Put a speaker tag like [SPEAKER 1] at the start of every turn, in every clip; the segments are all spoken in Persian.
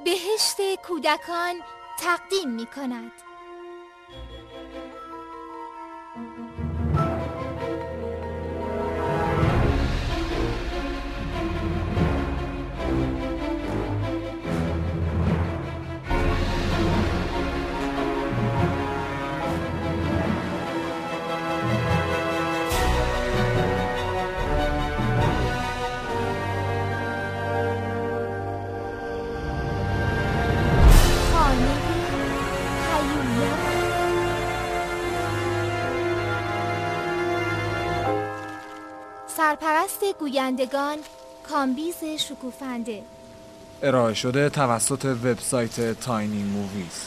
[SPEAKER 1] بهشت کودکان تقدیم می کند. سرپرست گویندگان کامبیز شکوفنده.
[SPEAKER 2] ارائه شده توسط وبسایت تاینی موویز.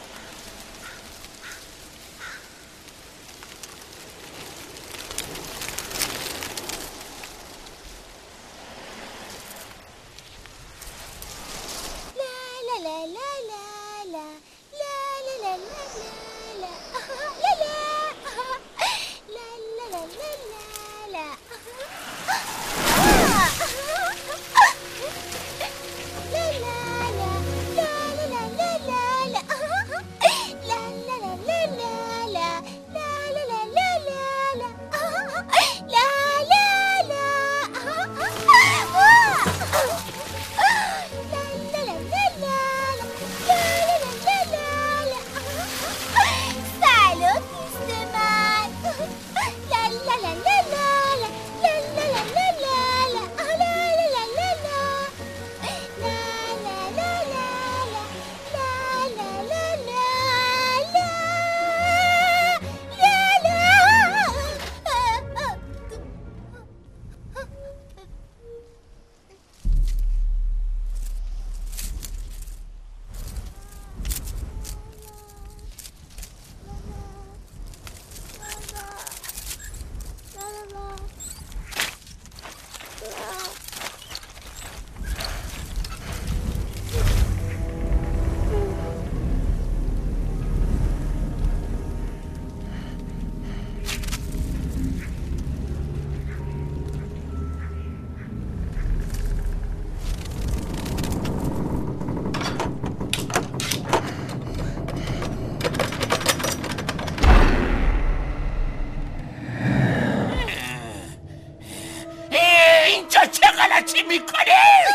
[SPEAKER 3] چی میکنی؟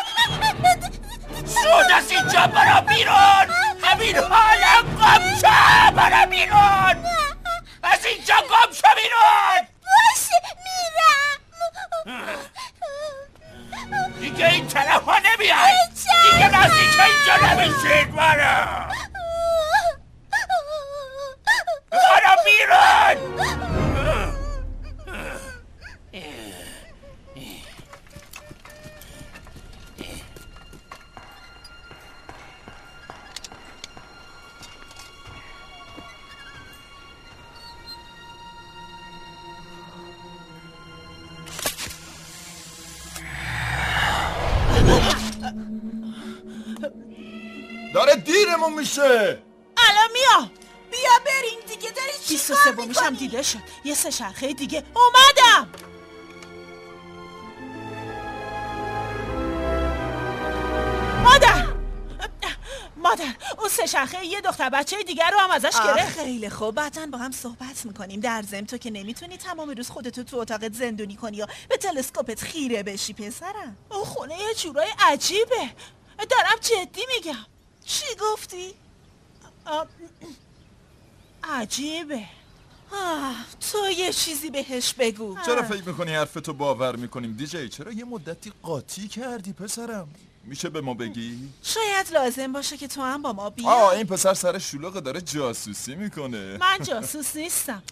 [SPEAKER 3] زود از اینجا برو بیرون. همین حالا گم شو، برو بیرون. از اینجا گم شو بیرون.
[SPEAKER 1] باشه میرم.
[SPEAKER 3] دیگه این طرف ها نمیای. دیگه نزدیک اینجا نمیشید. برو بیرون.
[SPEAKER 4] داره دیرمون میشه.
[SPEAKER 5] الان میام. بیا بریم دیگه. داری چی کار میکنی؟ 23 دیده شد. یه سه شرخه دیگه اومدم. مادر اون سه شرخه یه دختر بچه دیگر رو هم ازش گرفت.
[SPEAKER 6] خیلی خوب، بعدن با هم صحبت میکنیم. در ضمن تو که نمیتونی تمام روز خودتو تو اتاقت زندونی کنی یا به تلسکوپت خیره بشی پسرم.
[SPEAKER 5] اون خونه یه جورای عجیبه. دارم جدی میگم.
[SPEAKER 6] چی گفتی؟
[SPEAKER 5] عجیبه.
[SPEAKER 6] تو یه چیزی بهش بگو.
[SPEAKER 4] چرا فکر میکنی حرفتو باور میکنیم دیجی؟ چرا یه مدتی قاطی کردی پسرم؟ میشه به ما بگی؟
[SPEAKER 6] شاید لازم باشه که تو هم با ما بیا.
[SPEAKER 4] این پسر سر شلوغ داره جاسوسی میکنه.
[SPEAKER 5] من جاسوس نیستم.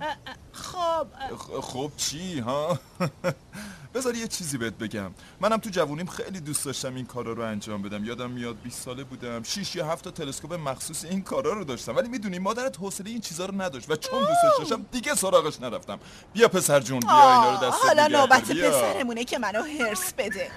[SPEAKER 4] خب چی ها؟ بذار یه چیزی بهت بگم. منم تو جوونیم خیلی دوست داشتم این کارا رو انجام بدم. یادم میاد 20 ساله بودم 6 یا 7 تا تلسکوپ مخصوص این کارا رو داشتم، ولی میدونی مادرت حوصله این چیزا رو نداشت و چون دوستش داشتم دیگه سراغش نرفتم. بیا پسر جون، بیا اینا رو دست
[SPEAKER 6] حالا نوبت پسرمونه که منو هرس بده.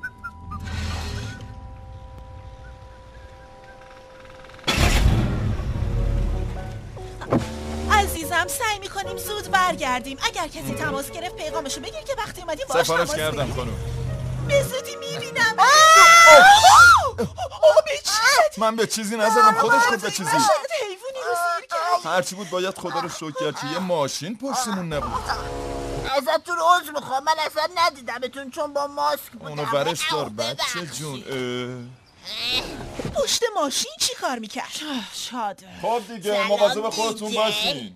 [SPEAKER 6] عزیزم سعی میکنیم زود برگردیم. اگر کسی تماس گرفت پیغامشو بگیر که وقتی اومدیم باهاش تماس
[SPEAKER 4] سفارش کردم خانم.
[SPEAKER 6] به زودی میبینم.
[SPEAKER 5] آبی چی
[SPEAKER 4] من به چیزی نزدم، خودش خود به چیزی.
[SPEAKER 6] شاید حیوانی رو سیر کرد.
[SPEAKER 4] هرچی بود باید خدا رو شکر کرد که یه ماشین پشتمون نبود.
[SPEAKER 7] ازتون عذر میخوام، من اصلا ندیدمتون چون با ماسک بودم.
[SPEAKER 4] اونو ورش دار بچه جون.
[SPEAKER 6] پشت ماشین چی کار میکرد؟
[SPEAKER 5] شاده.
[SPEAKER 4] خب دیگه مواظب خودتون باشین.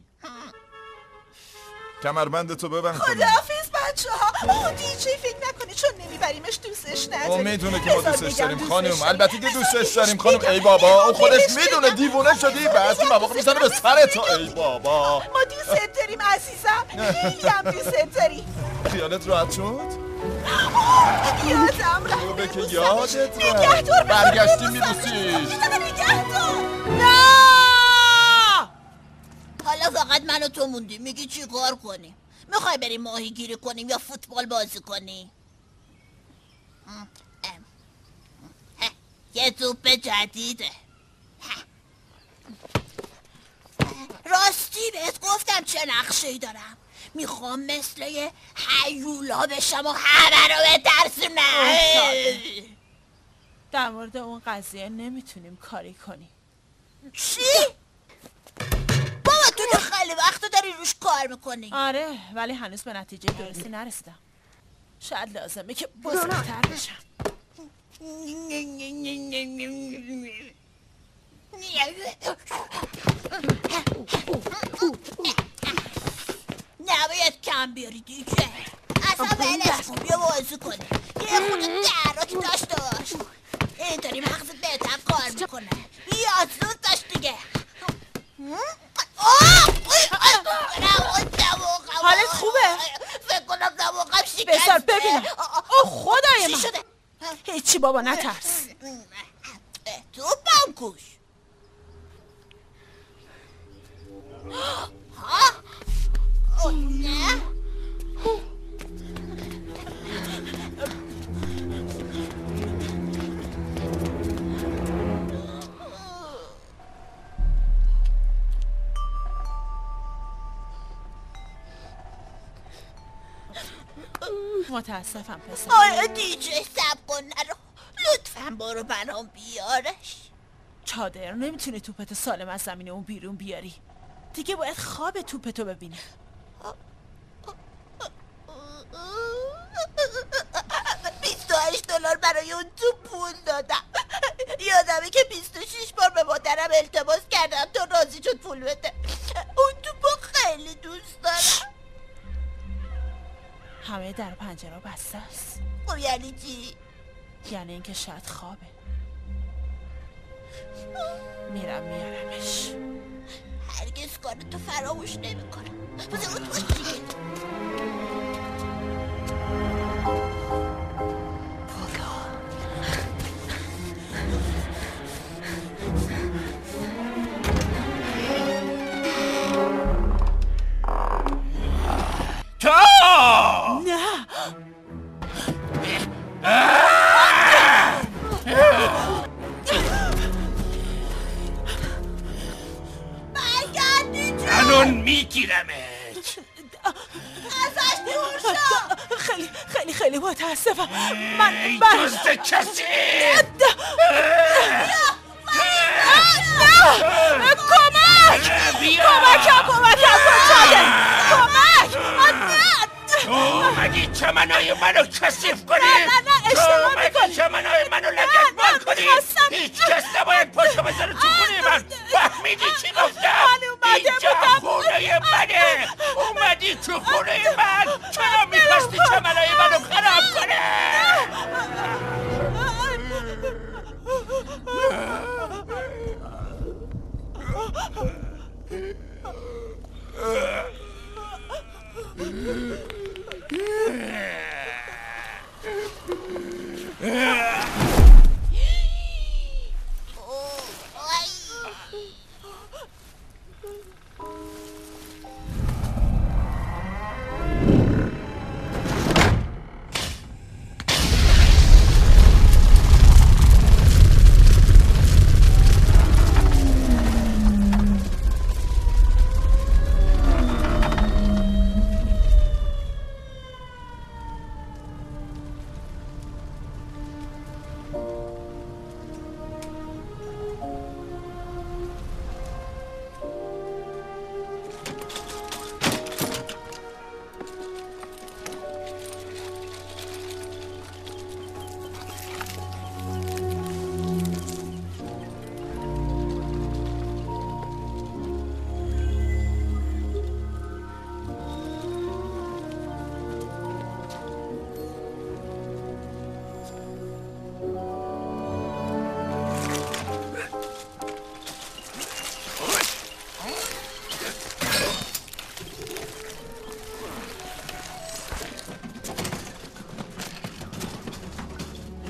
[SPEAKER 4] کمربندتو ببند خانم.
[SPEAKER 6] خداحافظ بچه‌ها. دیجی فکر نکنه چون نمیبریمش دوستش نداریم.
[SPEAKER 4] اون میدونه که ما دوستش داریم خانم. البته که دوستش داریم خانم. ای بابا اون خودش میدونه، دیوونه شدی. بس این مواقع میزنه به سر تو. ای بابا
[SPEAKER 6] ما دوستت داریم عزیزم. خیلی هم دوستت داریم.
[SPEAKER 4] خیالت راحت شد؟
[SPEAKER 6] یادم رفت.
[SPEAKER 4] خوبه که یادت
[SPEAKER 6] نگهدار
[SPEAKER 4] رفت. برگشتی میبوسیش.
[SPEAKER 6] نگهدار.
[SPEAKER 5] نه!
[SPEAKER 7] حالا فقط من و تو موندیم، میگی چی کار کنیم؟ میخوای بریم ماهی گیری کنیم یا فوتبال بازی کنیم؟ یه توپ جدیده. راستی بهت گفتم چه نقشه‌ای دارم. میخوام مثل یه هیولا بشم و همه رو بترسونم.
[SPEAKER 5] در مورد اون قضیه نمیتونیم کاری کنیم.
[SPEAKER 7] چی؟ بابا تو که خیلی وقت داری روش کار میکنی.
[SPEAKER 5] آره ولی هنوز به نتیجه درستی نرسیدم. شاید لازمه که بزرگتر بشم.
[SPEAKER 7] نباید کم بیاری دیگه. اصلا ولش کن، بیا بازی کنی. یه خود درک داشته باش. اینطوری مغزت بهتر کار میکنه. بیا زود داشت دیگه.
[SPEAKER 5] حالت خوبه؟
[SPEAKER 7] فکر کنم دماغم شکسته.
[SPEAKER 5] بذار ببینم. اوه خدای
[SPEAKER 7] چی
[SPEAKER 5] من.
[SPEAKER 7] شده؟
[SPEAKER 5] هیچی بابا نترس.
[SPEAKER 7] تو بانکوش. ها؟ نه؟
[SPEAKER 5] متاسفم پسر.
[SPEAKER 7] آره دیجی سب کن نرو. لطفا برو برام بیارش.
[SPEAKER 5] چادر نمیتونی توپتو سالم از زمین اون بیرون بیاری. دیگه باید خواب توپتو ببینی.
[SPEAKER 7] $28 برای اون توپ پول دادم. یادمه که 26 بار به مادرم التماس کردم تا راضی شد پول بده. اون توپو خیلی دوست دارم.
[SPEAKER 5] همه در پنجره بسته است.
[SPEAKER 7] خب یعنی چی؟
[SPEAKER 5] یعنی اینکه شاید خوابه. میرم میارمش.
[SPEAKER 7] هرگز کارتو فراموش نمیکنم. زود باش دیگه.
[SPEAKER 5] نه
[SPEAKER 3] الان میگیرمت.
[SPEAKER 7] ازش دور شو.
[SPEAKER 5] خیلی متاسفم. من
[SPEAKER 3] دزد کسی.
[SPEAKER 5] کمکم کن چادر. کمک.
[SPEAKER 3] اومدی چمنای منو کثیف کنی.
[SPEAKER 5] نه اشتباه میکنی.
[SPEAKER 3] چمنای منو لگد کنی. هیچ کس نباید پاشو بذاره تو خونه من. فهمیدی چی گفتم؟ اینجا خونه منه. اومدی تو خونه من. چرا میخواستی چمنای منو خراب کنی؟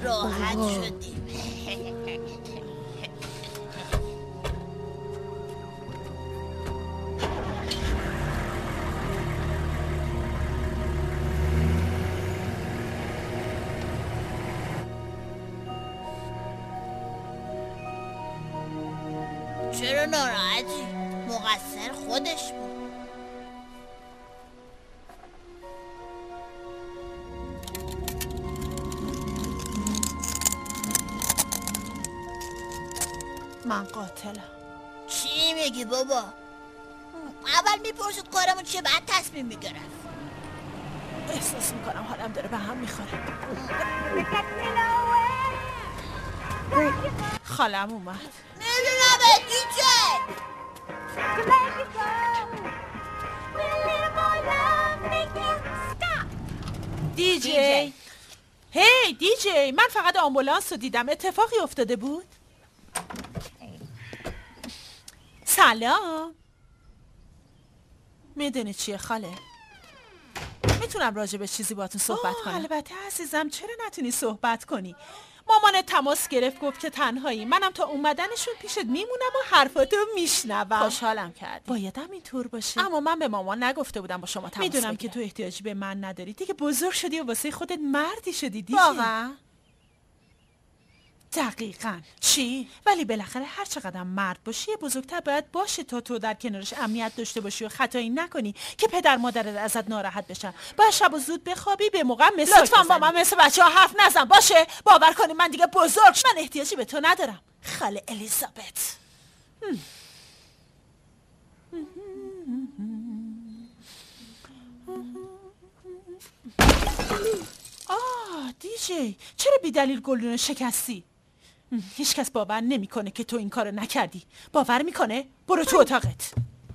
[SPEAKER 7] راحت شدیم. چرا ناراحتی؟ مقصر خودش بود.
[SPEAKER 5] من قاتلم.
[SPEAKER 7] چی میگی بابا؟ اول میپرسید کارمون چیه، بعد تصمیم میگرفت.
[SPEAKER 5] احساس میکنم حالم داره به هم میخوره. خالم اومد.
[SPEAKER 7] میدونم دیجی.
[SPEAKER 5] دیجی هی دیجی، من فقط آمبولانس رو دیدم. اتفاقی افتاده بود؟ سلام. میدونی چیه خاله؟ میتونم راجع به چیزی باتون صحبت کنم؟ البته عزیزم، چرا نتونی صحبت کنی؟ مامان تماس گرفت، گفت که تنهایی. منم تا اومدنشون پیشت میمونم و حرفاتو میشنوم. خوشحالم کردی. بایدم اینطور باشه. اما من به مامان نگفته بودم با شما تماس بگیرم. میدونم که تو احتیاجی به من نداری. دیگه بزرگ شدی و واسه خودت مردی شدی دیگه. واقعا؟ دقیقاً. چی؟ ولی بالاخره هر چقدر مرد باشی بزرگتر باید باشه تا تو در کنارش امنیت داشته باشی و خطایی نکنی که پدر مادرت ازت ناراحت بشن. باید شب و زود بخوابی، به موقع مسواک لطفاً با من مثل بچه‌ها حرف نزن. باشه؟ باور کنی من دیگه بزرگ من احتیاجی به تو ندارم. خاله الیزابت. دیجی، چرا بی دلیل گلدون شکستی؟ هیچ کس باور نمیکنه که تو این کارو نکردی. باور میکنه؟ برو تو اتاقت.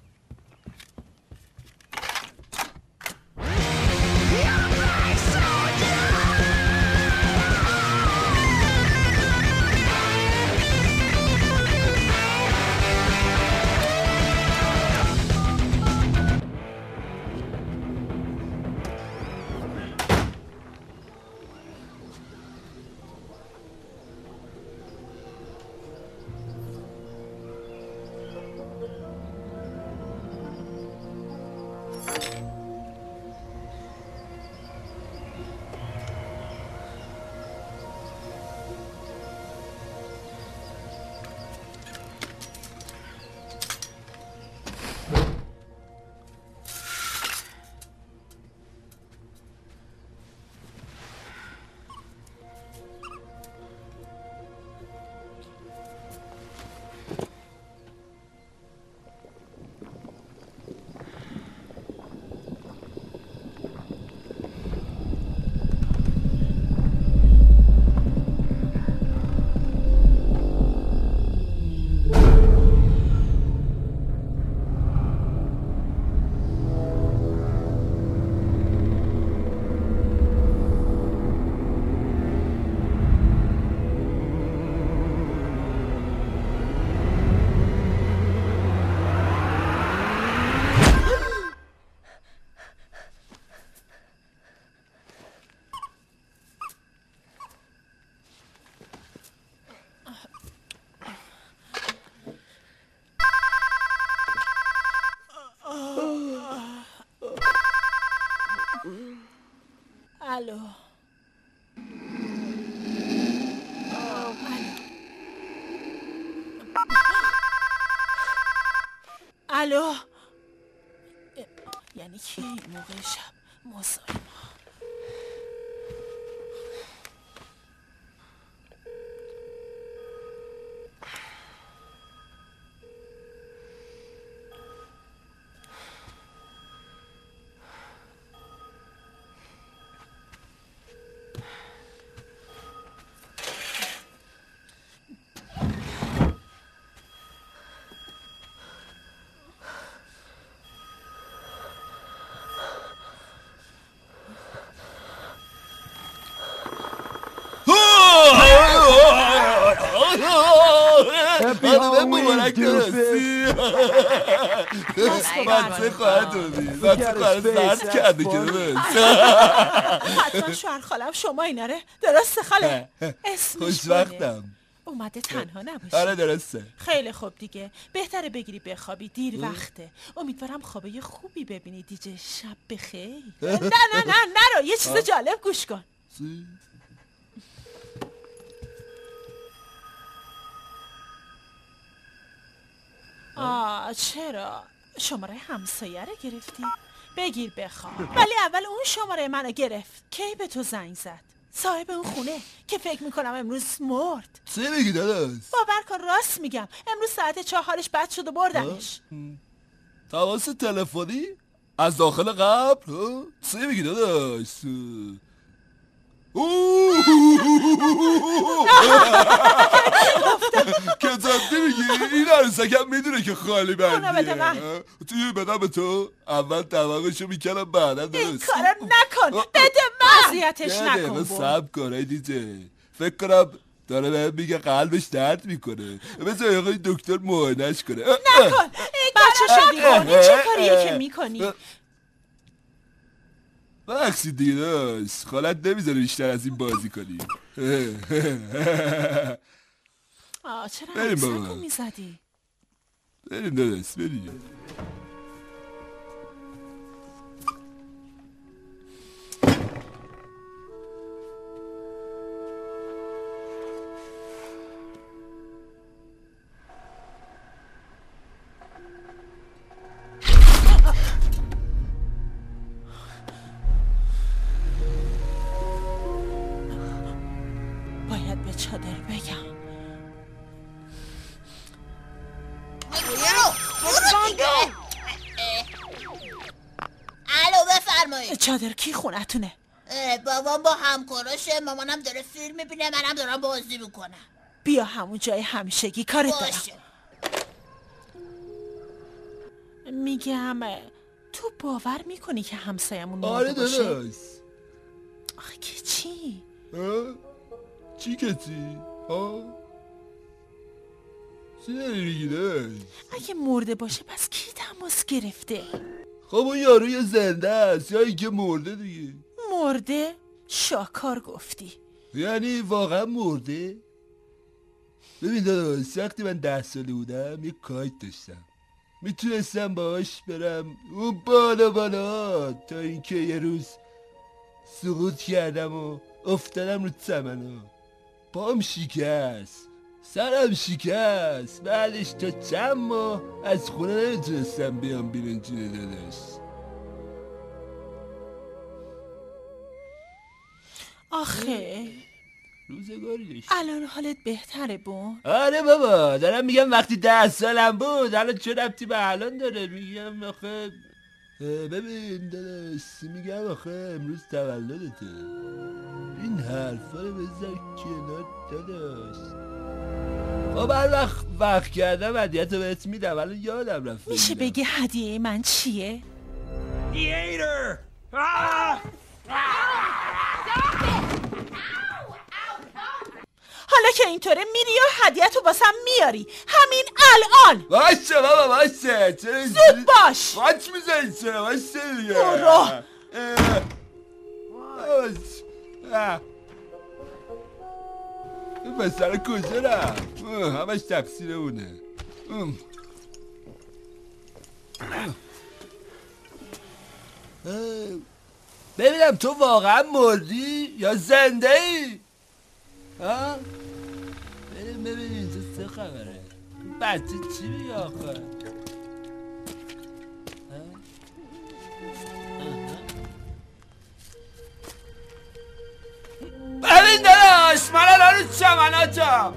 [SPEAKER 5] الو. الو. یعنی کی این موقع شب؟ مزاحم.
[SPEAKER 4] حالا مبارک درستی بچه خواهد دادی بچه خواهد زرد کرده که درست
[SPEAKER 5] حتما شوهر خالم شما ایناره درسته خاله اسمش
[SPEAKER 4] خوشوقتم
[SPEAKER 5] اومده تنها نباشی.
[SPEAKER 4] آره درسته.
[SPEAKER 5] خیلی خوب دیگه بهتره بگیری بخوابی دیر وقته. امیدوارم خوابه خوبی ببینی دیجه. شب بخیر. نه نرو یه چیز جالب گوش کن. چرا؟ شماره همسایه رو گرفتی؟ بگیر بخواب. ولی اول اون شماره منو گرفت. کی به تو زنگ زد؟ صاحب اون خونه که فکر میکنم امروز مرد.
[SPEAKER 4] چی میگی داداش؟
[SPEAKER 5] باور کن راست میگم. امروز ساعت 4 حالش بد شد و بردنش.
[SPEAKER 4] تماس تلفنی؟ از داخل قبر؟ چی میگی داداش؟ که جدی میگی؟ این عروسکم میدونه که خالی بندیه. توی بدم به تو اول طبقشو میکنم بعدا درست.
[SPEAKER 5] این کارو نکن. بده من. اذیتش نکن.
[SPEAKER 4] صبر کن ای دیجه. فکر کنم داره بهم میگه قلبش درد میکنه. بذار آقای دکتر معاینش کنه.
[SPEAKER 5] نکن. بچه شدی کنی چه کاریه که میکنی؟
[SPEAKER 4] بخشی دیداش خالت نمیذاره بیشتر از این بازی کنی.
[SPEAKER 5] چرا عکسکو میزدی؟
[SPEAKER 4] بریم داداش بریم.
[SPEAKER 5] باید به چادر بگم.
[SPEAKER 7] الو بفرمایید.
[SPEAKER 5] چادر کی خونتونه؟
[SPEAKER 7] بابام با همکاراشه. مامانم داره فیلم میبینه منم دارم بازی میکنم.
[SPEAKER 5] بیا همون جای همیشگی کارت دارم. میگم تو باور میکنی که همسایمون مرده باشه؟
[SPEAKER 4] آره داداش.
[SPEAKER 5] آخه که چی؟
[SPEAKER 4] چی که چی؟ چی داری میگی داداش؟
[SPEAKER 5] اگه مرده باشه پس کی تماس گرفته؟
[SPEAKER 4] خب اون یاروی زنده است یا اینکه مرده دیگه.
[SPEAKER 5] مرده؟ شاکار گفتی.
[SPEAKER 4] یعنی واقعا مرده؟ ببین داداش وقتی من 10 ساله بودم یه کایت داشتم. میتونستم باهاش برم اون بالا تا اینکه یه روز سقوط کردم و افتادم رو چمنا. پام شکست، سرم شکست. بعدش تا چند ماه از خونه نمیتونستم بیام بیرون. جونه داداش
[SPEAKER 5] آخه
[SPEAKER 4] روزگاری داشت.
[SPEAKER 5] الان حالت بهتره بون؟
[SPEAKER 4] آره بابا دارم میگم وقتی 10 سالم بود الان چه ربطی به الان داره. میگم آخه ببین داداش میگم آخه امروز تولدته. این حرفا رو بذار کنار داداش. خب هر وقت کردم هدیه‌تو بهت میدم. الان یادم رفت.
[SPEAKER 5] میشه بگی هدیه من چیه؟ حالا که اینطوره میری و هدیه‌تو واسم میاری همین الان.
[SPEAKER 4] باشه بابا باشه. چرا
[SPEAKER 5] زود باش.
[SPEAKER 4] واچ میزنی چرا؟ باشه دیگه.
[SPEAKER 5] برو.
[SPEAKER 4] این پسر کجا رفت؟ همش تقصیر اونه. ببینم تو واقعا مردی یا زنده ای؟ بریم ببینیم اینجا چه خبره. بچه چی میگه آخه؟ ببین داداش من الان رو چمناتم.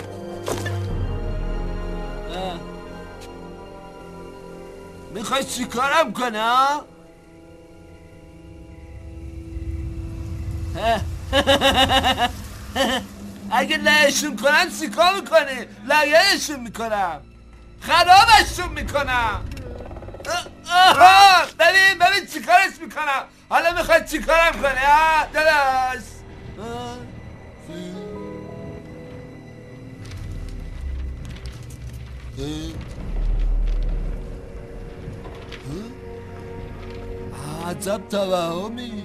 [SPEAKER 4] میخوای چی کارم کنم؟ اگه لهشون کنم چیکار میکنی؟ لگهشون میکنم، خرابشون میکنم. ببین چیکارش میکنم. حالا میخوای چیکارم کنی داداش؟
[SPEAKER 8] عجب توهمی.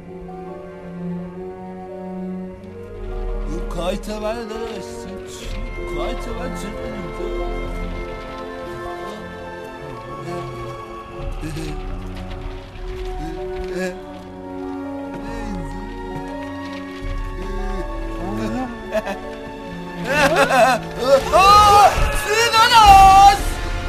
[SPEAKER 8] کایت من داشتی کایت من چه اینجا؟ سیناناس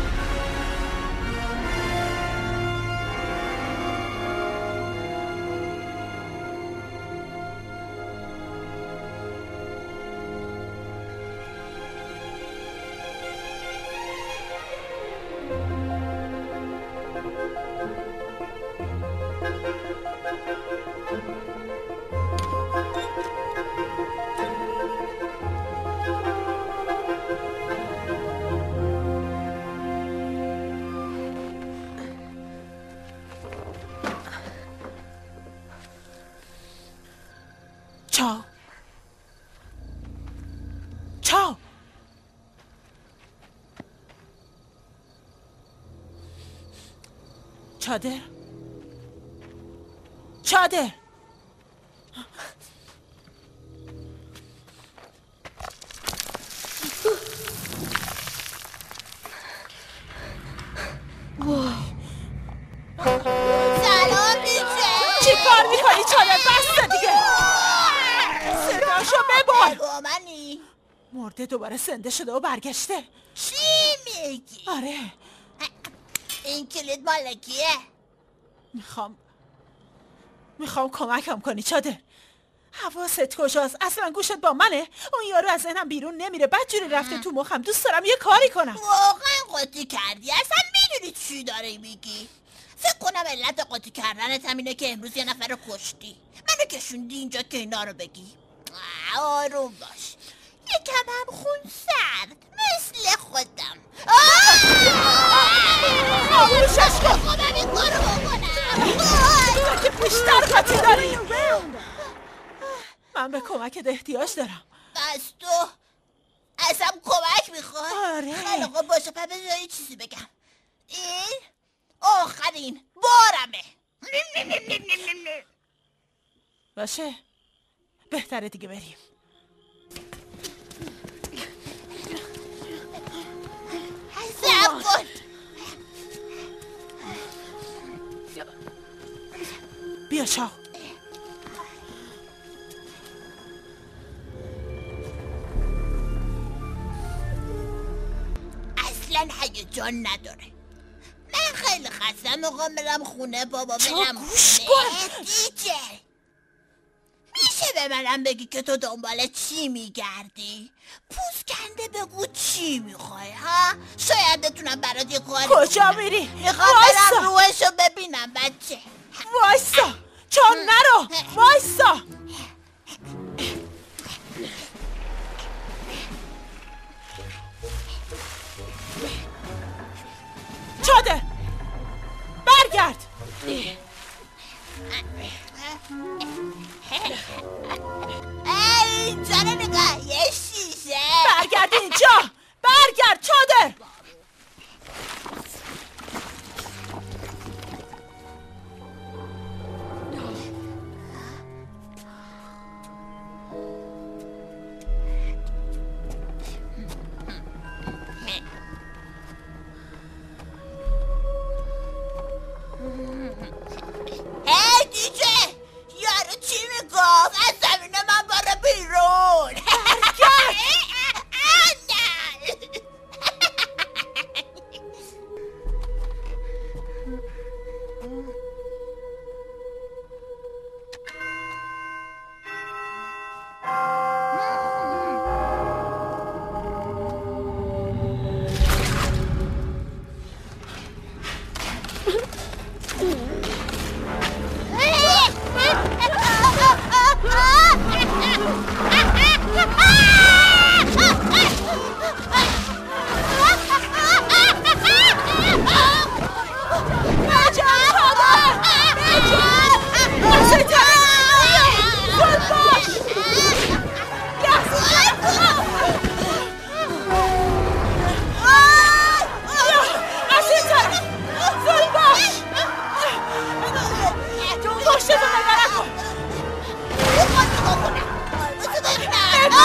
[SPEAKER 5] چادر چادر
[SPEAKER 7] سلام بیچه
[SPEAKER 5] چی کار میکنی چادر؟ بسته دیگه صداشو ببر.
[SPEAKER 7] بگومنی
[SPEAKER 5] مرده دوباره زنده شده و برگشته.
[SPEAKER 7] چی میگی؟
[SPEAKER 5] آره
[SPEAKER 7] این کلید مال کیه؟
[SPEAKER 5] میخوام کمکم کنی چادر. حواست کجاست؟ اصلا گوشت با منه؟ اون یارو از ذهنم بیرون نمیره. بدجوری رفته تو مخم. دوست دارم یه کاری کنم.
[SPEAKER 7] واقعا قاطی کردی؟ اصلا میدونی چی داری میگی؟ فکر کنم علت قاطی کردنت هم اینه که امروز یه نفر رو کشتی. منو کشوندی اینجا که اینا رو بگی. آروم باش. یکم هم خون سرد مثل خودم.
[SPEAKER 5] خاموشش کن.
[SPEAKER 7] خودم این کارو بکنم.
[SPEAKER 5] تو که بیشتر قاطی داری. من به کمکت احتیاج دارم.
[SPEAKER 7] بس تو ازم کمک میخوای؟
[SPEAKER 5] آره.
[SPEAKER 7] خیلی خوب باشه. پس بذار یه چیزی بگم. این آخرین بارمه.
[SPEAKER 5] باشه بهتره دیگه بریم.
[SPEAKER 7] صبر کن.
[SPEAKER 5] بیا چاو.
[SPEAKER 7] اصلا هیجان نداره. من خیلی خستم. میخوام برم خونه بابا. برم
[SPEAKER 5] گوش
[SPEAKER 7] خونه. دیجه میشه به منم بگی که تو دنبال چی میگردی؟ پوست کنده بگو چی میخوای ها؟ شاید بتونم برات یه کاری
[SPEAKER 5] کجا میری؟
[SPEAKER 7] میخوام برم روحشو ببینم بچه.
[SPEAKER 5] وایسا چون نرو. وایسا چاده برگرد.
[SPEAKER 7] اینجا رو نگاه. یه شیشه.
[SPEAKER 5] برگرد اینجا. برگرد چادر.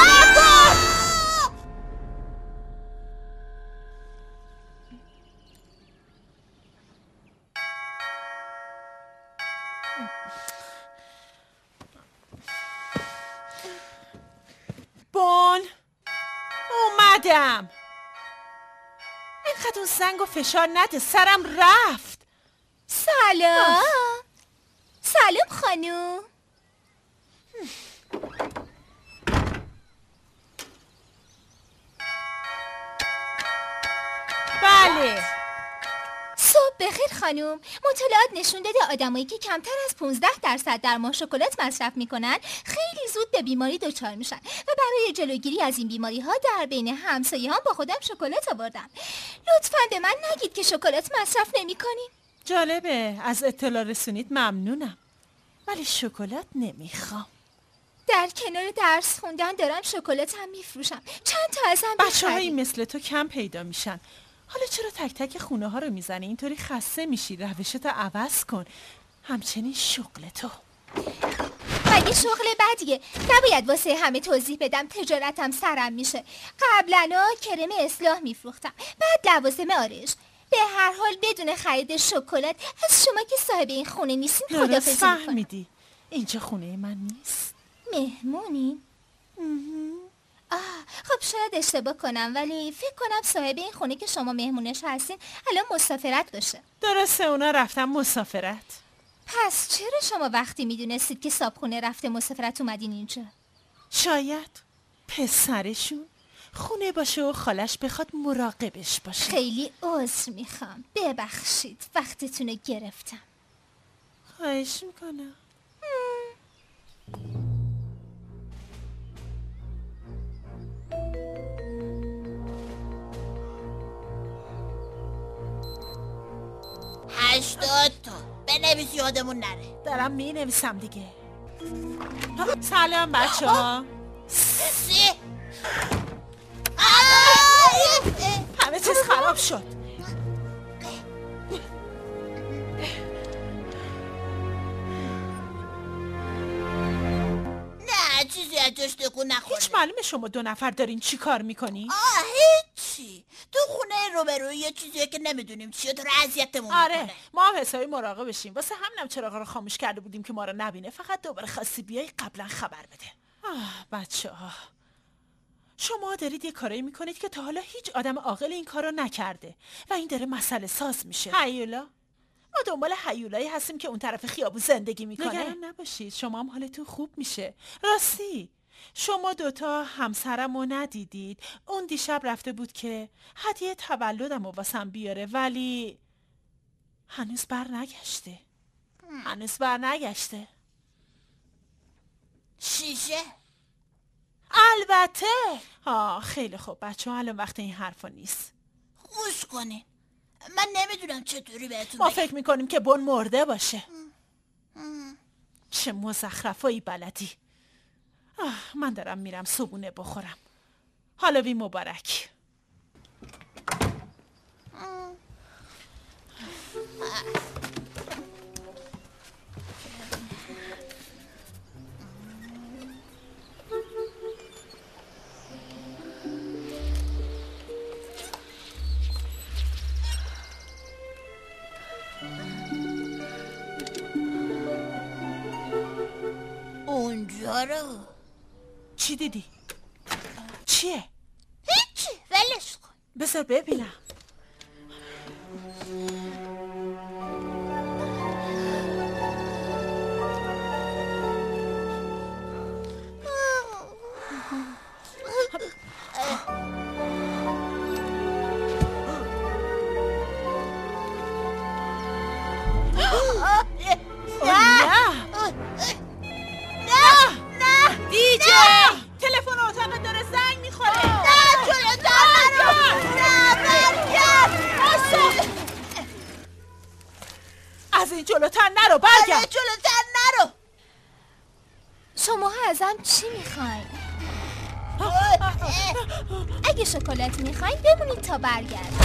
[SPEAKER 5] بون اومدم. اینقدر اون زنگ و فشار نده، سرم رفت.
[SPEAKER 1] سلام. سلام خانوم.
[SPEAKER 5] بله.
[SPEAKER 1] صبح بخیر خانوم. مطالعات نشون داده آدمایی که کمتر از 15% در ماه شکلات مصرف میکنن خیلی زود به بیماری دچار میشن و برای جلوگیری از این بیماری ها در بین همسایه‌هام با خودم شکلات آوردم. لطفاً به من نگید که شکلات مصرف نمیکنین.
[SPEAKER 5] جالبه، از اطلاع رسونیت ممنونم، ولی شکلات نمیخوام.
[SPEAKER 1] در کنار درس خوندن دارم شکلات هم میفروشم. چند تا ازم
[SPEAKER 5] بچه‌هایی مثل تو کم پیدا میشن. حالا چرا تک تک خونه ها رو میزنی؟ اینطوری خسته میشی. روشتو عوض کن. همچنین شغل تو.
[SPEAKER 1] مگه شغل بدیه؟ نباید واسه همه توضیح بدم تجارتم سرم میشه. قبلا کرم اصلاح میفروختم، بعد لوازم آرایش. به هر حال بدون خرید شکلات از شما که صاحب این خونه نیستین خداحافظی میکنم.
[SPEAKER 5] فهمیدی اینجا خونه من نیست.
[SPEAKER 1] مهمونی؟ خب شاید اشتباه کنم، ولی فکر کنم صاحب این خونه که شما مهمونش هستین الان مسافرت باشه.
[SPEAKER 5] درسته، اونا رفتن مسافرت.
[SPEAKER 1] پس چرا شما وقتی میدونستید که صابخونه رفته مسافرت اومدین اینجا؟
[SPEAKER 5] شاید پسرشون خونه باشه و خالش بخواد مراقبش باشه.
[SPEAKER 1] خیلی عذر میخوام، ببخشید وقتتون رو گرفتم.
[SPEAKER 5] خواهش میکنم.
[SPEAKER 7] هشتاد تا بنویس یادمون نره.
[SPEAKER 5] دارم می نویسم دیگه. سلام بچه ها.
[SPEAKER 7] 3
[SPEAKER 5] همه چیز خراب شد.
[SPEAKER 7] نه چیزی از جاش تکون نخورده.
[SPEAKER 5] هیچ معلومه شما 2 نفر دارین چی کار میکنی؟
[SPEAKER 7] هیچی. تو خونه روبروی یه چیزیه که نمیدونیم چیه، تو رو اذیتمون میکنه.
[SPEAKER 5] آره ما هم حسابی مراقب بشیم. واسه همینم چراغا رو خاموش کرده بودیم که ما رو نبینه. فقط دوباره خواستی بیای قبلا خبر بده. بچه ها شما دارید یه کاری میکنید که تا حالا هیچ آدم عاقل این کارو نکرده و این داره مسئله ساز میشه. هیولا، ما دنبال هیولایی هستیم که اون طرف خیابون زندگی میکنه. نگران نباشید، شما هم حالتون خوب میشه. راستی شما 2 تا همسرمو ندیدید. اون دیشب رفته بود که هدیه تولدمو واسم بیاره، ولی هنوز بر نگشته.
[SPEAKER 7] شیشه؟
[SPEAKER 5] البته. خیلی خوب بچه ها، الان وقت این حرفا نیست.
[SPEAKER 7] گوش کنین، من نمیدونم چطوری بهتون
[SPEAKER 5] ما فکر میکنیم که بن مرده باشه. چه مزخرفایی بلدی. من دارم میرم صبونه بخورم. هالووین مبارک.
[SPEAKER 7] اونجا رو
[SPEAKER 5] چی دیدی؟ چیه؟
[SPEAKER 7] هیچی، ولش کن.
[SPEAKER 5] بذار ببینم. تلفن اتاق داره زنگ میخوره.
[SPEAKER 7] نه جلوتر نرو. نه برگرد.
[SPEAKER 5] از این جلوتر نرو، برگرد.
[SPEAKER 7] جلوتر نرو.
[SPEAKER 1] شما ازم چی میخواین؟ اگه شکلات میخواین بمونید تا برگرد.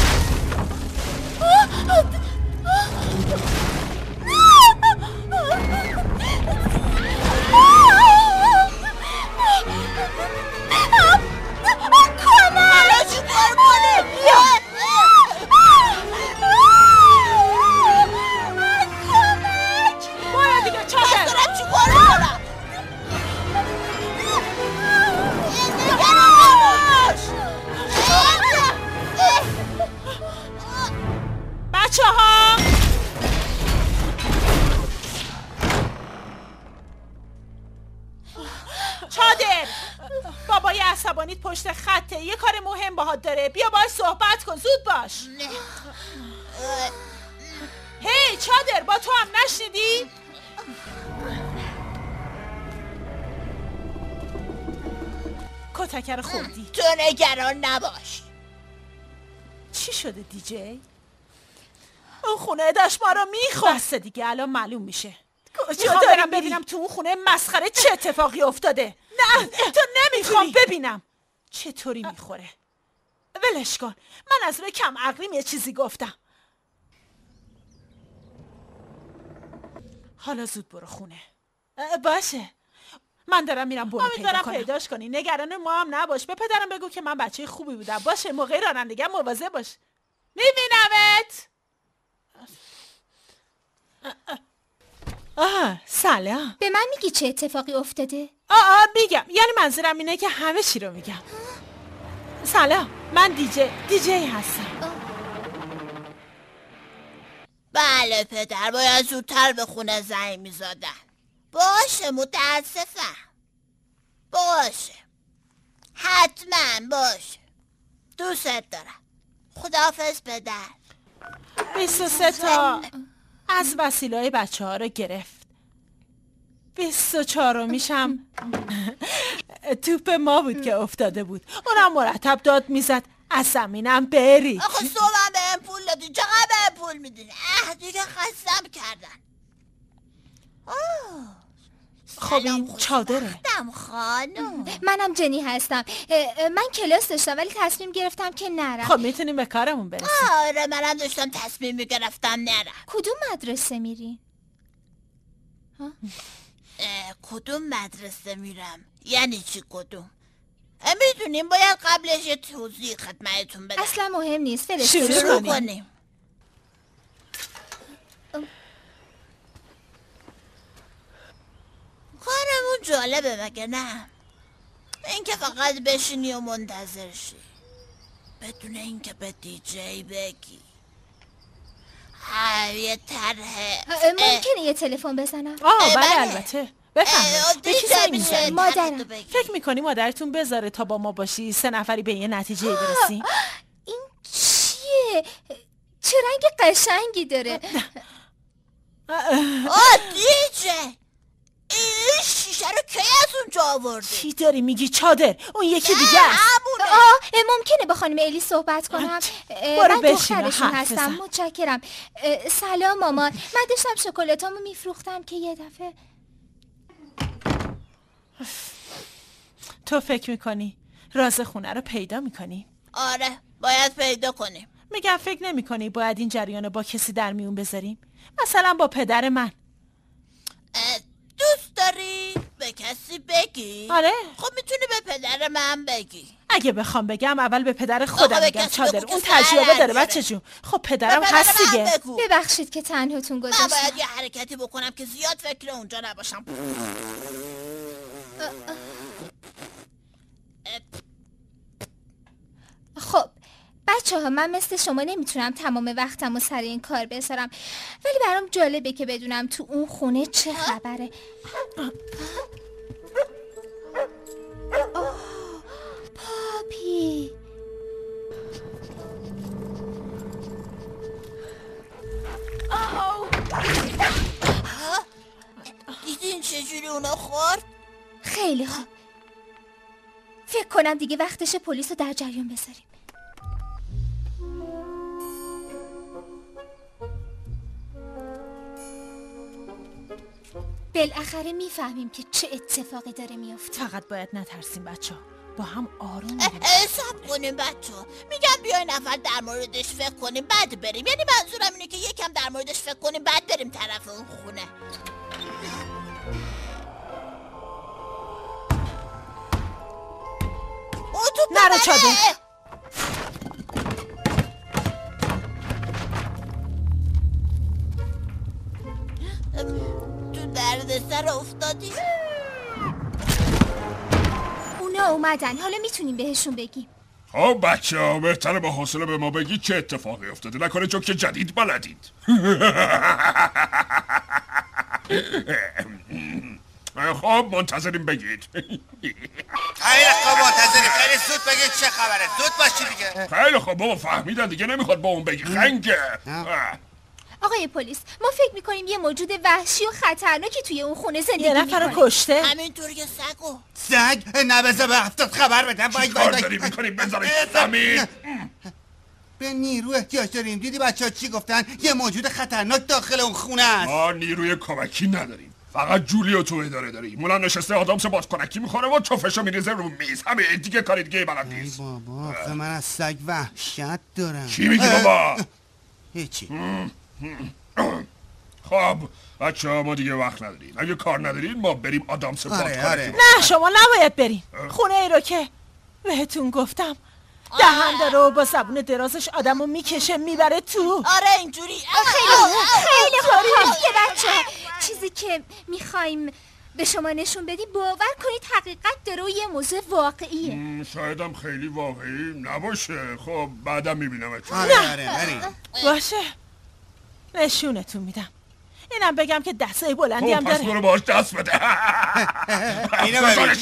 [SPEAKER 5] پشت خطه، یه کار مهم باهات داره. بیا باهاش صحبت کن، زود باش. هی چادر، با تو هم نشنیدی؟ کتک رو خوردی.
[SPEAKER 7] تو نگران نباش.
[SPEAKER 5] چی شده دیجی؟ اون خونه داشت ما رو میخواد. بسه دیگه، الان معلوم میشه. میخوام برم ببینم تو اون خونه مسخره چه اتفاقی افتاده. نه تو نمیخوام ببینم چطوری میخوره. ولش کن، من از روی کم عقلیم یه چیزی گفتم. حالا زود برو خونه. باشه، من دارم میرم برو پیدا کنم. پیداش کنی، نگران ما هم نباش. به پدرم بگو که من بچه خوبی بودم. باشه، موقع رانندگی مواظب باش. میبینمت. سلام.
[SPEAKER 1] به من میگی چه اتفاقی افتاده؟
[SPEAKER 5] میگم، یعنی منظورم اینه که همه چی رو میگم. سلام، من دیجی هستم.
[SPEAKER 7] بله پدر، باید زودتر به خونه زنگ میزدن. باشه، متاسفم. باشه، حتما باشه. دوست دارم. خداحافظ پدر.
[SPEAKER 5] 23 تا از وسیله‌های بچه ها رو گرفت. 24 میشم توپ ما بود که افتاده بود. اونم مرتب داد میزد از زمینم بری.
[SPEAKER 7] آخه صبحم به این پول دادی، چقدر به این پول میدونی؟ دیگه خستم کردن.
[SPEAKER 5] خب این چادره.
[SPEAKER 7] خانم،
[SPEAKER 1] منم جنی هستم. من کلاس داشتم ولی تصمیم گرفتم که نرم.
[SPEAKER 5] خب میتونیم به کارمون برسیم.
[SPEAKER 7] آره، منم داشتم تصمیم میگرفتم نرم.
[SPEAKER 1] کدوم مدرسه میری؟
[SPEAKER 7] کدوم مدرسه میرم؟ یعنی چی کدوم؟ میدونیم باید قبلش یه توضیح خدمتتون بدم.
[SPEAKER 1] اصلا مهم نیست،
[SPEAKER 7] شروع کنیم. کارمون جالبه مگه نه؟ اینکه فقط بشینی و منتظر شی بدون اینکه به دیجی بگی. یه طرح.
[SPEAKER 1] ممکنه یه تلفن بزنم؟
[SPEAKER 5] بله البته. بفرمایید. به کی زنگ می‌زنی؟
[SPEAKER 1] مادرم.
[SPEAKER 5] فکر میکنی مادرتون بذاره تا با ما باشی 3 نفری به یه نتیجه برسیم؟
[SPEAKER 1] این چیه؟ چه رنگ قشنگی داره.
[SPEAKER 7] دیجی، این شیشه رو کی از اونجا آوردی؟
[SPEAKER 5] چی داری میگی چادر؟ اون یکی دیگه است.
[SPEAKER 1] ممکنه با خانم الی صحبت کنم؟
[SPEAKER 5] من
[SPEAKER 1] دخترشون هستم. متشکرم. سلام مامان، من داشتم شکلاتامو میفروختم که یه دفعه.
[SPEAKER 5] تو فکر میکنی راز خونه رو پیدا میکنی؟
[SPEAKER 7] آره، باید پیدا کنیم.
[SPEAKER 5] میگم فکر نمیکنی باید این جریان با کسی در میون بذاریم؟ مثلا با پدر من.
[SPEAKER 7] دوست داری به کسی بگی؟
[SPEAKER 5] آره.
[SPEAKER 7] خب میتونی به پدر من بگی.
[SPEAKER 5] اگه بخوام بگم اول به پدر خودم میگم چادر، اون تجربه داره بچه جون. خب پدرم هست دیگه.
[SPEAKER 1] ببخشید که تنهاتون گذاشتم.
[SPEAKER 7] من باید یه حرکتی بکنم که زیاد فکر اونجا نباشم.
[SPEAKER 1] خب بچه ها، من مثل شما نمیتونم تمام وقتم رو سر این کار بذارم، ولی برام جالبه که بدونم تو اون خونه چه خبره. پاپی
[SPEAKER 7] دیدین چجوری اونا خورد؟
[SPEAKER 1] خیلی خوب، فکر کنم دیگه وقتش پلیس رو در جریان بذاریم. بالاخره میفهمیم که چه اتفاقی داره میفته.
[SPEAKER 5] فقط باید نترسیم بچه ها، با هم آروم بریم.
[SPEAKER 7] صبر کنیم بچه ها، میگم بیای نفر در موردش فکر کنیم بعد بریم. یعنی منظورم اینه که یکم در موردش فکر کنیم بعد بریم طرف اون خونه.
[SPEAKER 5] نرو چادر.
[SPEAKER 7] تو دردسر افتادی؟
[SPEAKER 1] اونا اومدن، حالا میتونیم بهشون بگیم.
[SPEAKER 3] خب بچه ها، بهتره با حوصله به ما بگید چه اتفاقی افتاده، نکنه جوک جدید بلدید. خب منتظریم بگید.
[SPEAKER 9] خیلی خوب منتظریم. خیلی زود بگید چه خبره. زود باشی دیگه.
[SPEAKER 3] خیلی خوب بابا فهمیدن دیگه نمیخواد با اون بگی خنگه.
[SPEAKER 1] آقای پلیس ما فکر میکنیم یه موجود وحشی و خطرناکی توی اون خونه زندگی
[SPEAKER 5] یه نفر رو کشته.
[SPEAKER 7] همینطور که سگو
[SPEAKER 9] سگ؟ نه بذار به هفتاد خبر بدم.
[SPEAKER 3] چی کار داری میکنیم بذارید زمین؟
[SPEAKER 9] به نیرو احتیاج داریم. دیدی بچه ها چی گفتن؟ یه موجود خطرناک داخل اون خونه است.
[SPEAKER 3] ما نیروی کمکی نداریم. فقط جولیو تو اداره داریم. مولا نشسته آدامس بادکنکی میخوره و چوفشو میریزه رو میز. همه دیگه کاری دیگه بلد نیست.
[SPEAKER 9] بابا آخه من از سگ وحشت دارم.
[SPEAKER 3] چی میگی بابا؟
[SPEAKER 9] هیچی.
[SPEAKER 3] خب بچه ها ما دیگه وقت نداریم. اگه کار ندارین ما بریم آدامس بادکنکی.
[SPEAKER 5] نه شما نباید بریم. خونه ای رو که بهتون گفتم دهن داره و با زبون درازش آدمو میکشه میبره تو.
[SPEAKER 7] آره اینجوری.
[SPEAKER 1] خیلی خوب یه بچه چیزی که میخوایم به شما نشون بدی باور کنید حقیقت داره و یه موضوع واقعیه.
[SPEAKER 3] شایدم خیلی واقعی نباشه. خب بعدم میبینم.
[SPEAKER 9] آره
[SPEAKER 5] باشه نشونتون میدم. اینم بگم که دستای بلندی هم داره.
[SPEAKER 3] پس برو باش دست بده.
[SPEAKER 9] اینو ببین.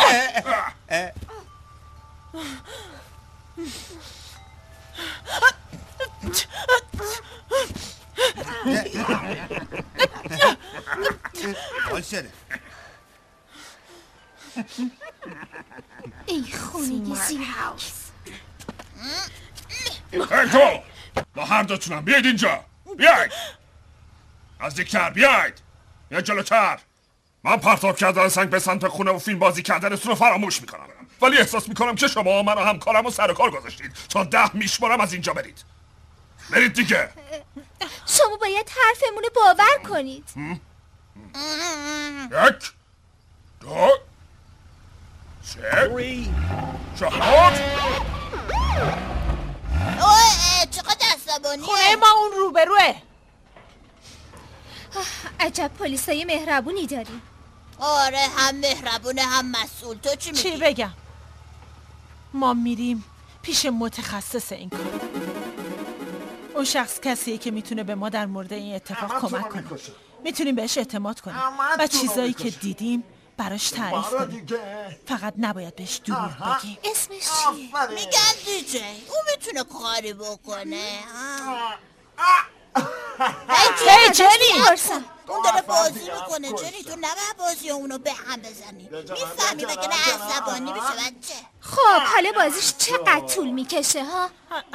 [SPEAKER 9] حال شده.
[SPEAKER 1] ای خونگی زیرک.
[SPEAKER 3] ای تو با هر دوتونم بیاید اینجا. بیاید نزدیکتر. بیاید یا جلوتر. من پرتاب کردن سنگ به سمت خونه و فیلم بازی کردنتون رو فراموش میکنم، ولی احساس میکنم که شما من و همکارم و سر کار گذاشتید. تا 10 میشمارم از اینجا برید. برید دیگه.
[SPEAKER 1] شما باید حرفمون رو باور کنید.
[SPEAKER 3] 1 2 3 4
[SPEAKER 7] چقدر عصبانیه.
[SPEAKER 5] خونه ما اون روبروه.
[SPEAKER 1] عجب پلیسای مهربونی داری.
[SPEAKER 7] آره هم مهربونه هم مسئول. تو چی میگی؟
[SPEAKER 5] چی بگم؟ ما میریم پیش متخصص این کار. اون شخص کسیه که میتونه به ما در مورد این اتفاق کمک کنه. میتونیم بهش اعتماد کنیم و چیزایی که دیدیم براش تعریف کنیم. فقط نباید بهش دروغ بگیم.
[SPEAKER 1] اسمش چیه؟
[SPEAKER 7] میگن دیجی. اون میتونه کاری بکنه.
[SPEAKER 5] هی جنی
[SPEAKER 7] اون داره بازی میکنه. جنی تو نباید بازی اونو به هم بزنی. میفهمی بگه نه عصبانی میشه بچه.
[SPEAKER 1] خب حالا بازیش چقدر طول میکشه ها؟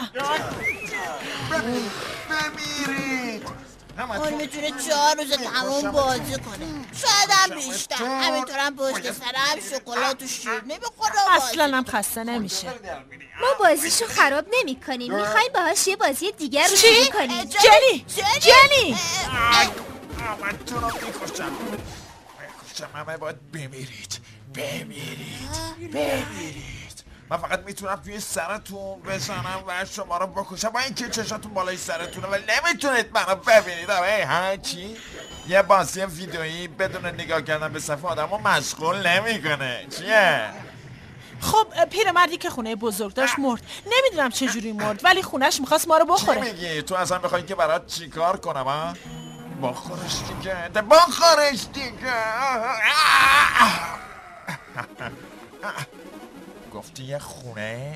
[SPEAKER 9] بمیرید.
[SPEAKER 7] اون میتونه 4 روز تمام بازی کنه. شاید هم بیشتر. همینطور هم پشت سر هم شکلات و شیرینی بخوره.
[SPEAKER 5] اصلا هم خسته نمیشه.
[SPEAKER 1] ما بازیشو خراب نمی کنیم. میخوایم باهاش یه بازی دیگر رو شروع کنیم.
[SPEAKER 5] جنی
[SPEAKER 4] من تو رو میکشم. همه باید بمیرید. من فقط میتونم توی سرتون بزنم و شما رو بکشم با اینکه چشاتون بالای سرتونه ولی نمیتونید منو ببینید. چی؟ یه بازی ویدئویی بدون نگاه کردن به صفحه آدمو مشغول نمیکنه. چیه؟
[SPEAKER 5] خب پیرمردی که خونه بزرگ داشت مرد. نمیدونم چجوری مرد ولی خونش میخواست ما رو بخوره.
[SPEAKER 4] چی میگی؟ تو اصلا میخوایی که برات چیکار کنم ها؟ بخورش دیگه. گفتی یه خونه؟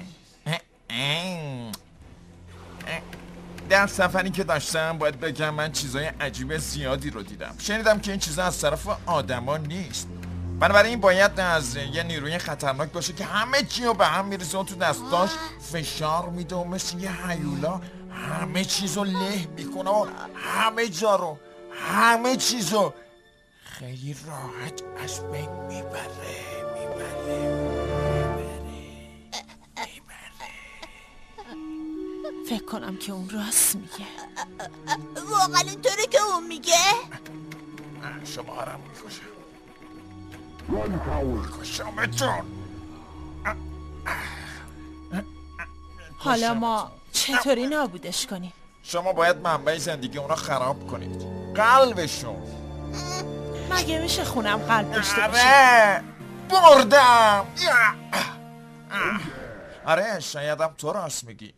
[SPEAKER 4] در سفری که داشتم باید بگم من چیزای عجیب زیادی رو دیدم. شنیدم که این چیزا از طرف آدما نیست. بنابراین باید از یه نیروی خطرناک باشه که همه چی رو به هم میریزه و تو دستاش فشار میده و مثل یه هیولا همه چیز رو له میکنه و همه چیز رو خیلی راحت از بین میبره.
[SPEAKER 5] فکر کنم که اون راست میگه.
[SPEAKER 7] واقعا اینطوری که اون میگه؟
[SPEAKER 4] شما هم میکشمتون.
[SPEAKER 5] حالا ما چطوری نابودش کنیم؟
[SPEAKER 4] شما باید منبع زندگی اونا خراب کنید. قلبشون.
[SPEAKER 5] مگه میشه خونم قلب داشته باشه؟
[SPEAKER 4] آره بردم. آره شایدم تو راست میگی.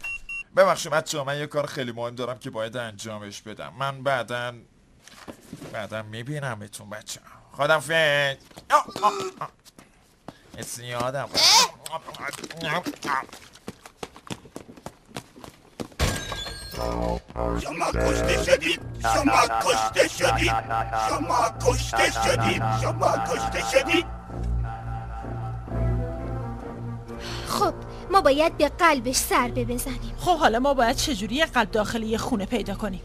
[SPEAKER 4] ببخشید بچه‌ها من یه کار خیلی مهم دارم که باید انجامش بدم. من بعداً
[SPEAKER 3] بعدم میبینمتون بچه. خدافظ. اسم یادم.
[SPEAKER 9] شما کشته شدید. شما کشته شدید. شما کشته شدید. شما کشته شدید.
[SPEAKER 1] خب ما باید به قلبش ضربه بزنیم.
[SPEAKER 5] خب حالا ما باید چجوری یه قلب داخل یه خونه پیدا کنیم؟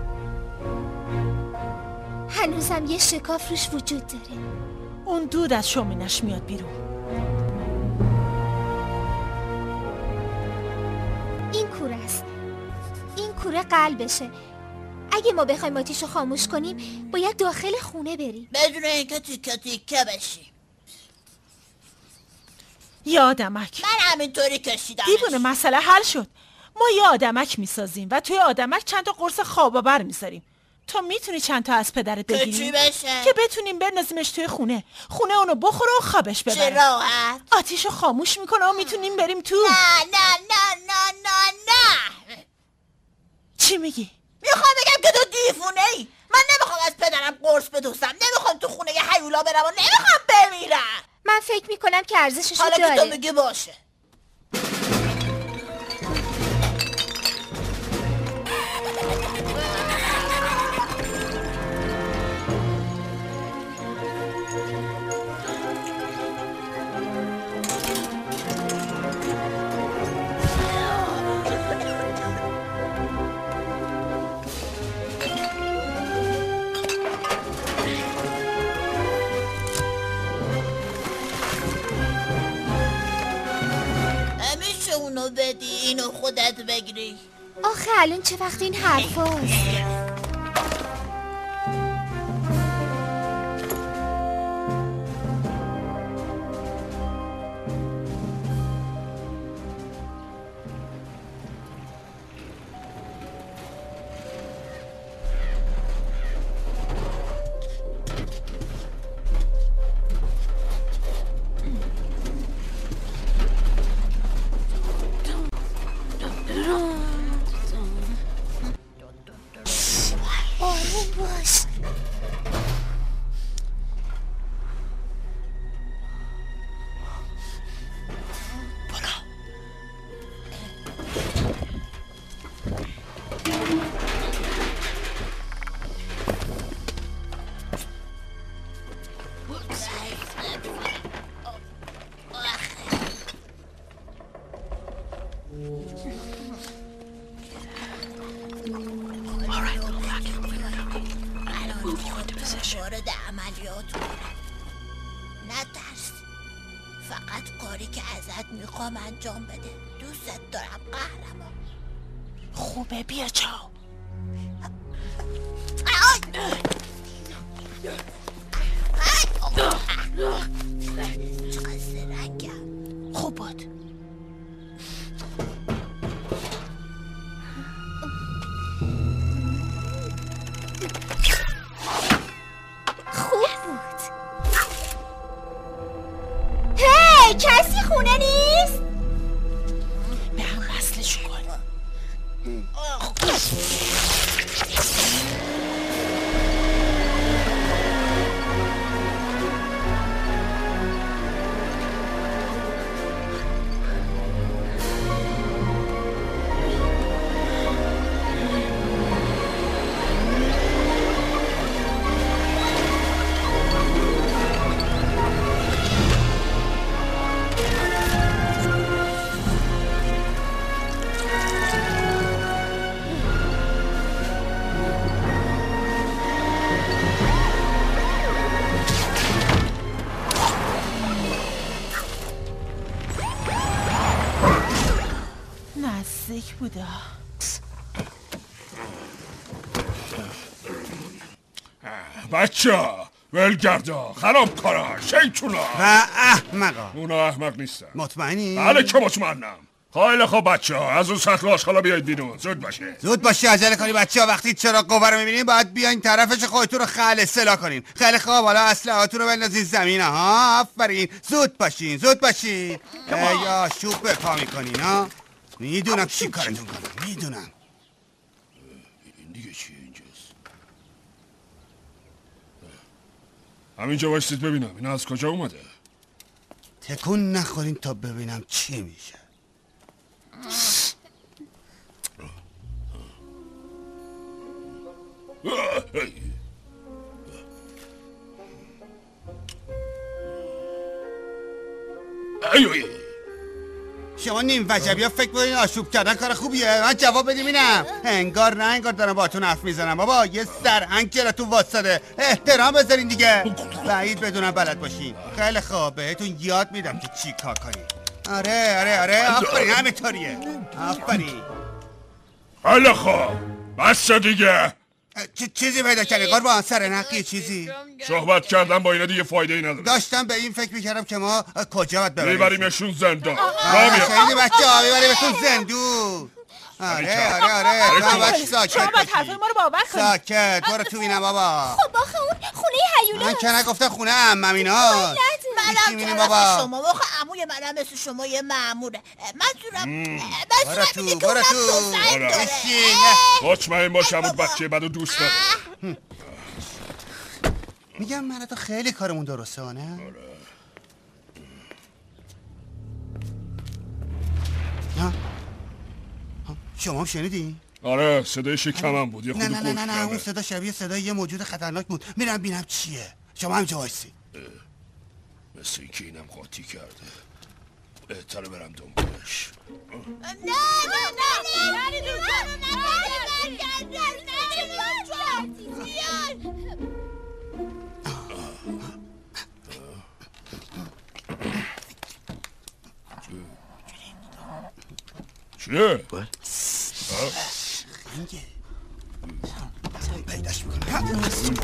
[SPEAKER 1] هنوزم یه شکاف روش وجود داره.
[SPEAKER 5] اون دود از شومینش میاد بیرون.
[SPEAKER 1] این کوره است. این کوره قلبشه. اگه ما بخوایم آتیشو خاموش کنیم باید داخل خونه بریم
[SPEAKER 7] بدون اینکه تیکه تیکه بشیم.
[SPEAKER 5] یه آدمک.
[SPEAKER 7] من همینطوری کشیدمش.
[SPEAKER 5] دیوونه، مسئله حل شد. ما یه آدمک میسازیم و توی آدمک چند تا قرص خواب‌آور میذاریم. تو میتونی چند تا از پدرت بگیری؟
[SPEAKER 7] چی بشه؟
[SPEAKER 5] که بتونیم بندازیمش توی خونه اونو بخوره و خوابش ببره.
[SPEAKER 7] چه راحت.
[SPEAKER 5] آتیشو خاموش میکنه و میتونیم بریم تو.
[SPEAKER 7] نه نه نه نه نه نه.
[SPEAKER 5] چی میگی؟
[SPEAKER 7] میخوام بگم که تو دیوونه ای. من نمیخوام از پدرم قرص بدوسم. نمیخوام تو خونه یه هیولا برم و نمیخوام بمیرم.
[SPEAKER 1] من فکر میکنم که ارزششو داره.
[SPEAKER 7] حالا که تو میگی باشه. اونو بدی اینو خودت بگیری.
[SPEAKER 1] آخه الان چه وقت این حرف هست؟ وارد عملیات کنم. نترس. فقط کاری که ازت میخوام انجام بده. دوست دارم قهرمان.
[SPEAKER 5] خوبه بیا چاو.
[SPEAKER 7] چقدر زرنگم.
[SPEAKER 5] خوب بود.
[SPEAKER 1] کسی خونه نیست؟
[SPEAKER 5] به هم وصلش کن. نزدیک بوده.
[SPEAKER 3] بچه ولگردا خرابکارا شیطونا
[SPEAKER 9] و احمقا.
[SPEAKER 3] اونا احمق نیستن.
[SPEAKER 9] مطمئنی؟
[SPEAKER 3] بله که مطمئنم. خیلی خوب بچه ها از اون سطل آشغالا بیایید بیرون. زود باشه.
[SPEAKER 9] زود باشه عجله کنی بچه ها. وقتی چراغ قوه رو میبینین باید بیاین طرفش خودتون رو خل اصلاح کنین. خیلی خوب حالا اسلحه‌هاتون رو بندازین زمین. ها آفرین. زود باشین زود باشین. یا شوپ به پا میکنین ها. میدونم چی کارتون کنم. میدونم.
[SPEAKER 3] این دیگه چی اینجاست؟ همینجا وایسید ببینم این از کجا اومده.
[SPEAKER 9] تکون نخورین تا ببینم چی میشه. شما نیم وجبی ها فکر بودین آشوب کردن کار خوبیه؟ من جواب بدیم اینم. انگار نه انگار دارم باهاتون حرف میزنم. بابا یه سرهنگ چراتون واسطه، احترام بذارین دیگه. بعید بدونم بلد باشین. خیلی خوب بهتون یاد میدم که چی کار کنین. آره آفرین همینطوریه. آفرین.
[SPEAKER 3] خیلی خوب بس دیگه.
[SPEAKER 9] چیزی پیدا کردی قربان؟ سرنقی چیزی؟
[SPEAKER 3] صحبت کردم با اینا دیگه فایده ای نداره.
[SPEAKER 9] داشتم به این فکر میکردم که ما کجا باید ببریم.
[SPEAKER 3] میبریمشون زندان.
[SPEAKER 9] شنیدی بچه ها؟ میبریمشون زندون. آره تو باید ساکت
[SPEAKER 5] شما باید حرفای ما رو باور کنید.
[SPEAKER 9] ساکت برو تو بینم بابا.
[SPEAKER 1] خب آخه اون خونه هیوله
[SPEAKER 9] من که نگفتم خونه عمم ایناست.
[SPEAKER 7] منم طرف شما واقعا عموی منم مثل شما یه مأموره.
[SPEAKER 9] برو تو
[SPEAKER 3] مطمئن باش عمود بچه بدو دوست داره.
[SPEAKER 9] میگم من تو خیلی کارمون درسته نه؟ شما هم شنیدی؟
[SPEAKER 3] آره صدای شکمم بود یه خود
[SPEAKER 9] نه اون صدا شبیه صدای یه موجود خطرناک بود. میرم بینم چیه. شما همینجا وایسی.
[SPEAKER 3] مثل اینکه اینم قاطی کرده. بهتره برم دنبالش.
[SPEAKER 7] نه
[SPEAKER 3] چیه؟
[SPEAKER 9] پیداش میکنم.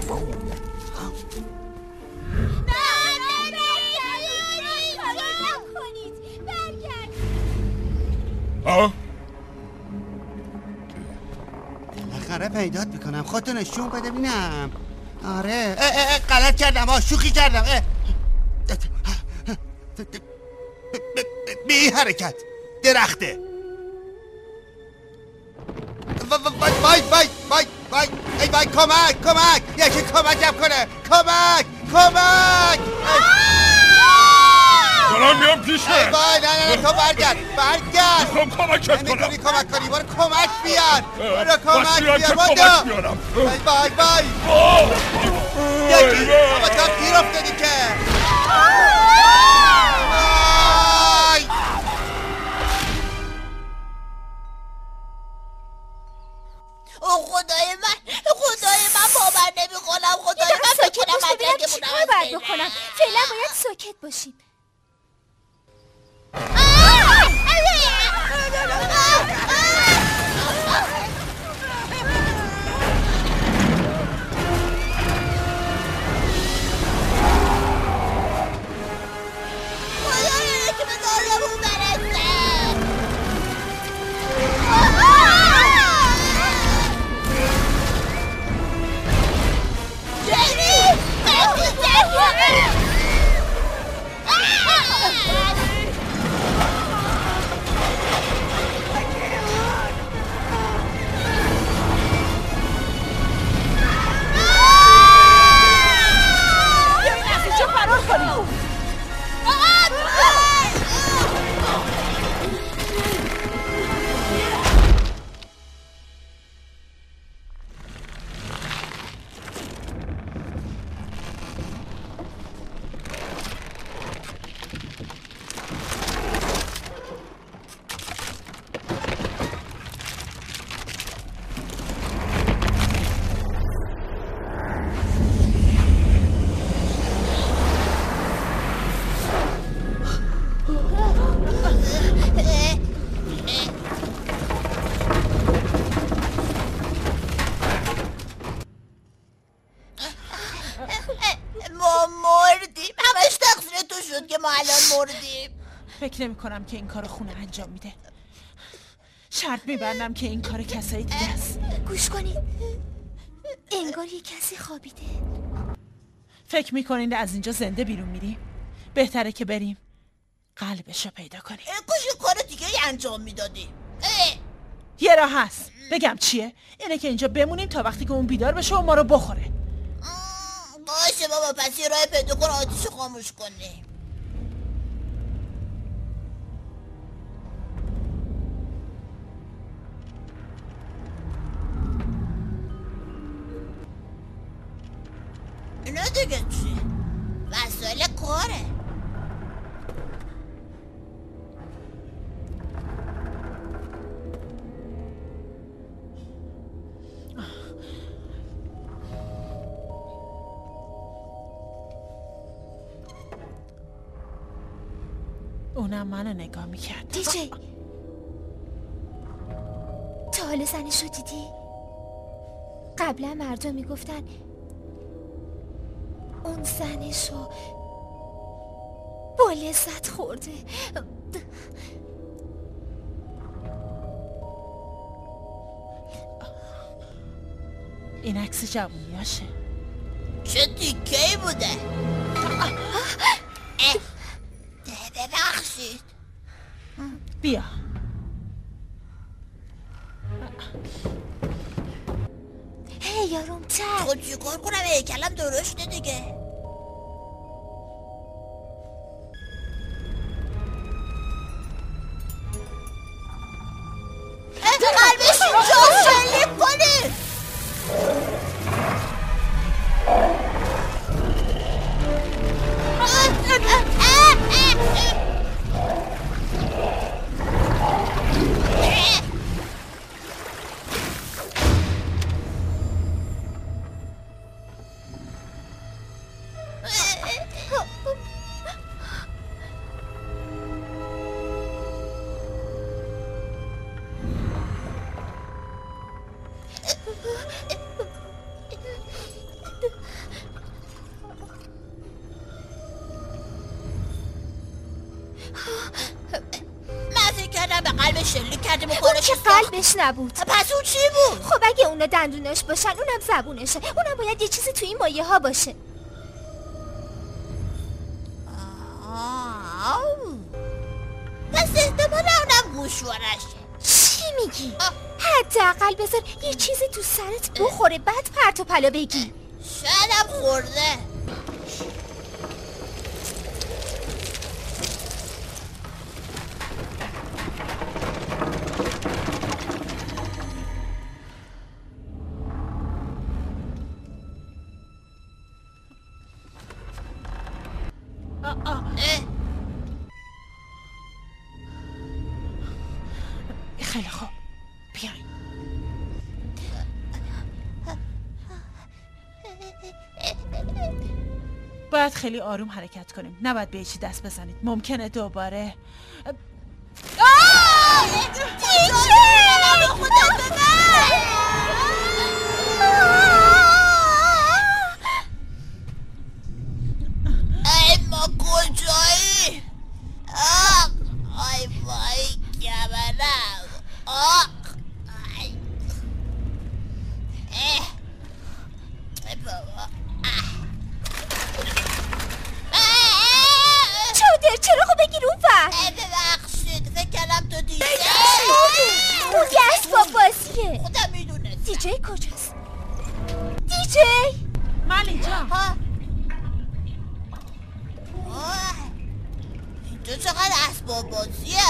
[SPEAKER 9] بالاخره پیدات میکنم. خودتو نشون بده ببینم. آره غلط کردم شوخی کردم. بی حرکت درخته. وای کمک یکی کمکم کنه. کمک
[SPEAKER 3] دارم میام پیشه.
[SPEAKER 9] نه تو برگرد
[SPEAKER 3] میخوام کمکت کنم.
[SPEAKER 9] نمیتونی کمک کنی برو کمک بیار. وای یکی بابا تو گیر افتادی که.
[SPEAKER 7] خدای من باور نمی‌کنم. خدای من فکر کنم
[SPEAKER 1] ببینم چی کار باید بکنم. فعلا باید ساکت باشیم.
[SPEAKER 5] فکر نمی کنم که این کار خونه انجام میده. شرط میبندم که این کار کسایی دیگه است.
[SPEAKER 1] گوش کنید انگار یه کسی خوابیده.
[SPEAKER 5] فکر میکنین از اینجا زنده بیرون میریم؟ بهتره که بریم قلبشو پیدا کنیم.
[SPEAKER 7] کاش کار دیگه انجام میدادیم.
[SPEAKER 5] یه راه هست. بگم چیه؟ اینه که اینجا بمونیم تا وقتی که اون بیدار بشه و ما رو بخوره.
[SPEAKER 7] باشه بابا، پس یه راه پیدا کن آتیشو خاموش کنیم. اینا دیگه چیه؟ وسایل کاره.
[SPEAKER 5] اونم منو نگاه میکرد.
[SPEAKER 1] دیجی، تا حالا زنشو دیدی؟ قبلا مردم میگفتن اون زنشو با لذت خورده.
[SPEAKER 5] این عکس جوونیاشه.
[SPEAKER 7] چه دیکه‌ای بوده. ببخشید.
[SPEAKER 5] بیا.
[SPEAKER 1] هی یارم تر.
[SPEAKER 7] خود چیکار کنم؟ هیکلم درشته دیگه. قلبش اینجا شلیک کنی.
[SPEAKER 1] اون که قلبش نبود.
[SPEAKER 7] پس اون چی بود؟
[SPEAKER 1] خب اگه اونا دندوناش باشن اونم زبونشه. اونم باید یه چیزی توی این مایه ها باشه.
[SPEAKER 7] پس احتمالا اونم گوشوارشه.
[SPEAKER 1] چی میگی؟ حداقل بذار یه چیزی تو سرت بخوره بعد پرت و پلا بگی.
[SPEAKER 7] شایدم خورده.
[SPEAKER 5] خیلی خوب، بیاین. باید خیلی آروم حرکت کنیم. نباید به چی دست بزنید. ممکنه دوباره
[SPEAKER 7] ما کجایی؟ آی وای کمرم.
[SPEAKER 1] چودر چرا خب بگیر اون فر.
[SPEAKER 7] ببخشید فکر کردم تو دیجی.
[SPEAKER 1] اون که اسباب بازیه.
[SPEAKER 7] خودم میدونه.
[SPEAKER 1] دیجی کجاست؟ دیجی
[SPEAKER 5] من اینجا.
[SPEAKER 7] اینجا چقدر اسباب بازیه.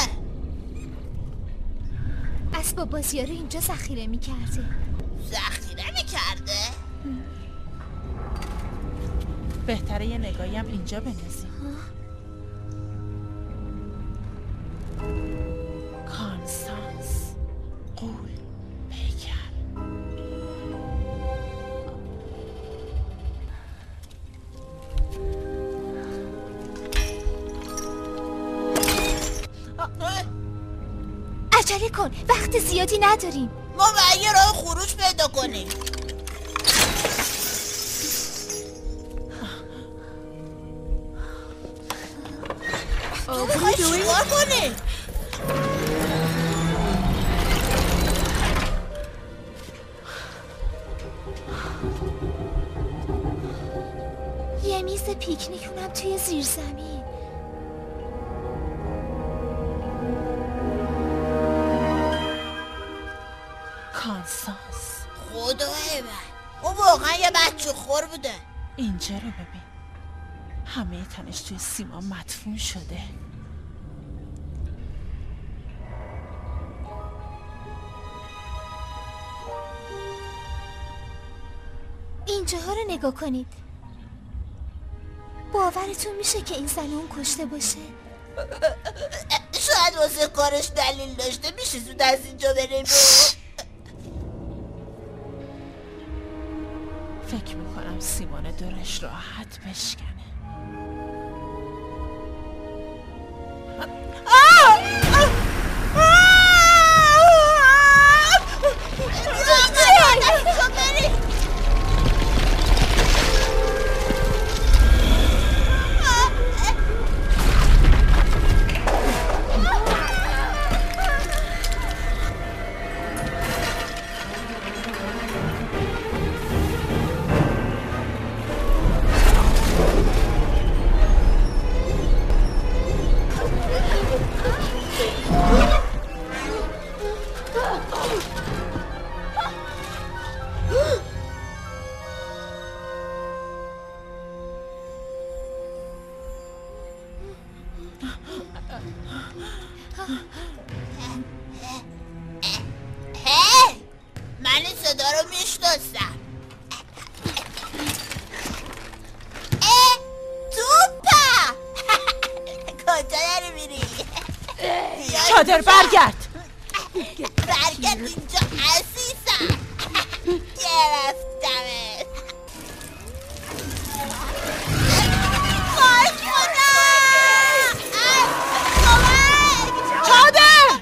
[SPEAKER 1] اسباب بازی ها رو اینجا ذخیره میکرده.
[SPEAKER 7] ذخیره میکرده؟
[SPEAKER 5] بهتره یه نگاهی هم اینجا بندازیم. کانسانس، قول، پیکر.
[SPEAKER 1] عجله کن، وقت زیادی نداریم.
[SPEAKER 7] ما باید یه راه خروج پیدا کنیم. تو میخوای چیکار کنی؟
[SPEAKER 1] یه میز پیکنیک اونم توی زیر زمین.
[SPEAKER 5] کانسانس.
[SPEAKER 7] خدای من اون واقعا یه بچه خور بوده.
[SPEAKER 5] اینجا رو ببین، همه تنش توی سیمان مدفون شده.
[SPEAKER 1] اینجاها رو نگاه کنید. باورتون میشه که این زن اون کشته باشه؟
[SPEAKER 7] شاید واسه کارش دلیل داشته. میشه زود از اینجا بریم.
[SPEAKER 5] فکر میکنم سیمان دورش راحت بشکنه.
[SPEAKER 7] من این صدا رو میشناسم. توپا کجا داری میری؟
[SPEAKER 5] چادر برگرد.
[SPEAKER 7] برگرد اینجا عزیزم. گرفتمت. خواهش کنم.
[SPEAKER 5] چادر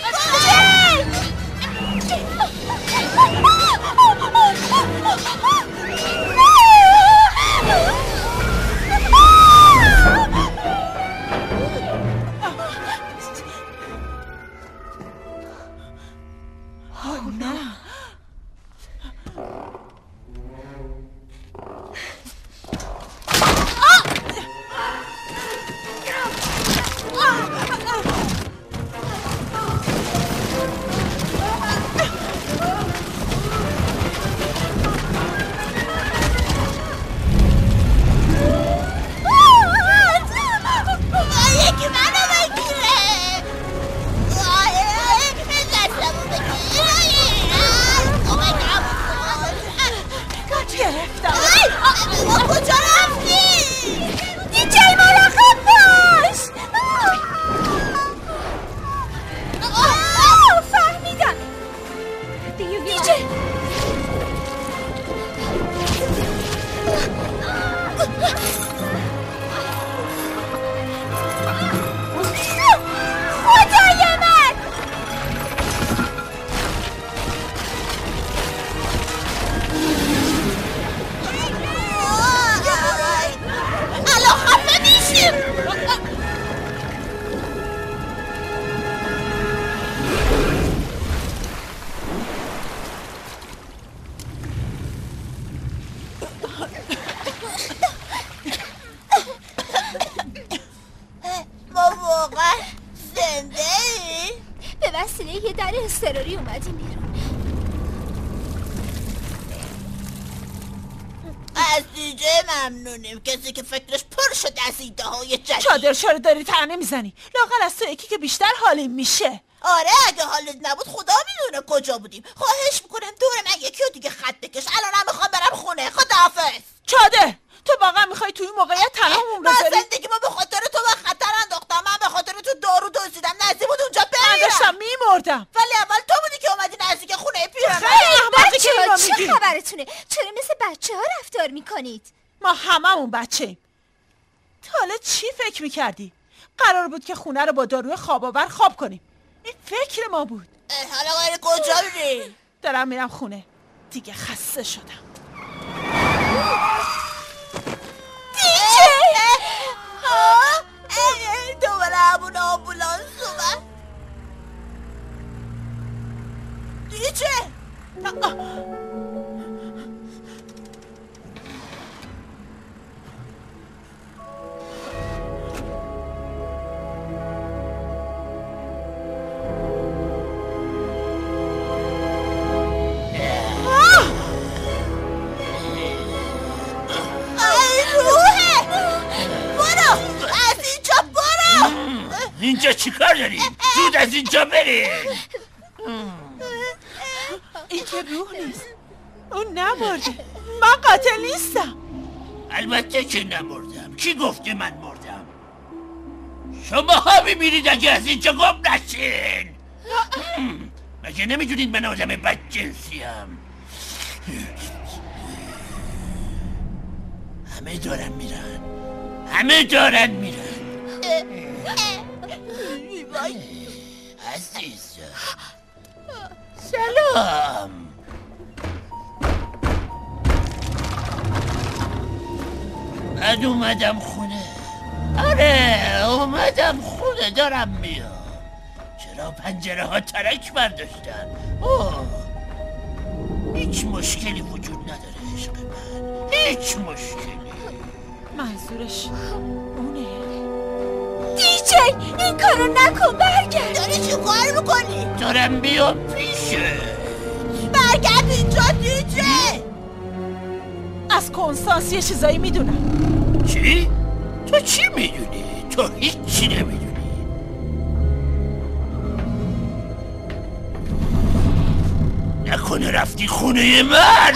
[SPEAKER 7] کجا رفتی؟
[SPEAKER 1] دیجی مراقب باش. فهمیدم. دیجی خدای من.
[SPEAKER 7] الان خفه میشیم. ما واقعا زنده ای؟
[SPEAKER 1] به وسیله یه در اضطراری اومدیم بیرون.
[SPEAKER 7] از دیجه ممنونیم. کسی که فکرش پر شد از ایده های جدید.
[SPEAKER 5] چادر چرا داری تنه میزنی؟ لااقل از تو یکی که بیشتر حالیم میشه.
[SPEAKER 7] آره اگه حالت نبود خدا میدونه کجا بودیم. خواهش میکنم دور من یکی رو دیگه خط بکش. الانم میخوام برم خونه. خداحافظ.
[SPEAKER 5] چادر تو واقعا میخوای توی این موقعیت تنهامون
[SPEAKER 7] من
[SPEAKER 5] بذاری؟
[SPEAKER 7] زندگیمو به خاطر تو به خطر انداختم. من به خاطر تو دارو دزدیدم. نزدیک بود اونجا
[SPEAKER 5] من
[SPEAKER 7] بمیرم.
[SPEAKER 5] داشتم میمردم.
[SPEAKER 7] ولی اول تو بودی که اومدی نزدیک خونه پیرمرد.
[SPEAKER 5] خیلی احمقی که اینو
[SPEAKER 1] چه
[SPEAKER 5] میگی.
[SPEAKER 1] خبرتونه؟ چرا مثل بچه ها رفتار میکنید؟
[SPEAKER 5] ما هممون بچه‌ایم. تا حالا چی فکر میکردی؟ قرار بود که خونه رو با داروی خواب‌آور خواب کنیم. این فکر ما بود.
[SPEAKER 7] حالا قراره کجا میری؟
[SPEAKER 5] دارم میرم خونه. دیگه خسته شدم.
[SPEAKER 7] دوباره همون آمبولانس اومد. دیجه
[SPEAKER 3] اینجا چیکار داریم؟ زود از اینجا بریم.
[SPEAKER 5] این که روح نیست. اون نمرده. من قاتل نیستم.
[SPEAKER 3] البته که نمردم. کی گفته من مردم؟ شما ها میمیرید اگه از اینجا گم نشین. مگه نمیدونید من آدم بدجنسیم؟ همه دارن میرن. عزیز سلام. من اومدم خونه. آره اومدم خونه، دارم میام. چرا پنجره ها ترک برداشتن؟ هیچ مشکلی وجود نداره عشق من، هیچ مشکلی.
[SPEAKER 5] منظورش اونه.
[SPEAKER 1] دیجی این کارو نکن، برگرد.
[SPEAKER 7] داری چی کار میکنی؟
[SPEAKER 3] دارم بیام پیشه.
[SPEAKER 7] برگرد اینجا دیجی.
[SPEAKER 5] از کنسانس یه چیزایی میدونم.
[SPEAKER 3] چی؟ تو چی میدونی؟ تو هیچی نمیدونی. نکنه رفتی خونه من؟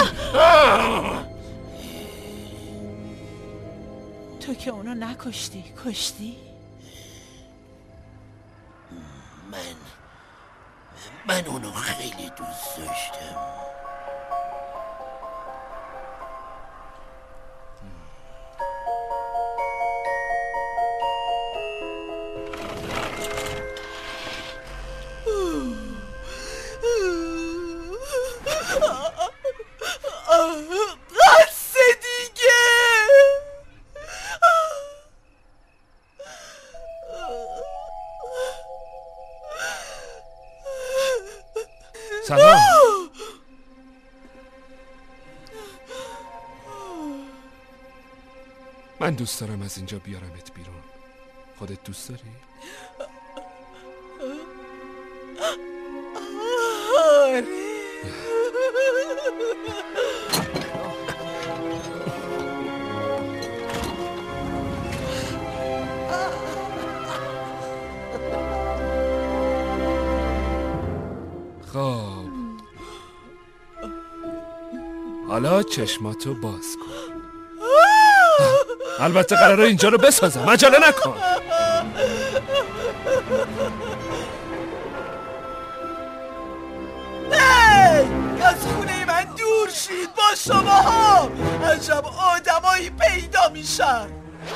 [SPEAKER 5] تو که اونو نکشتی، کشتی؟
[SPEAKER 3] من اونو خیلی دوست داشتم.
[SPEAKER 2] سلام. من دوست دارم از اینجا بیارمت بیرون. خودت دوست داری؟ خب حالا چشماتو باز کن. البته قراره اینجا رو بسازم، عجله نکن.
[SPEAKER 6] از خونه من دور شید با شماها. عجب آدمایی پیدا میشن.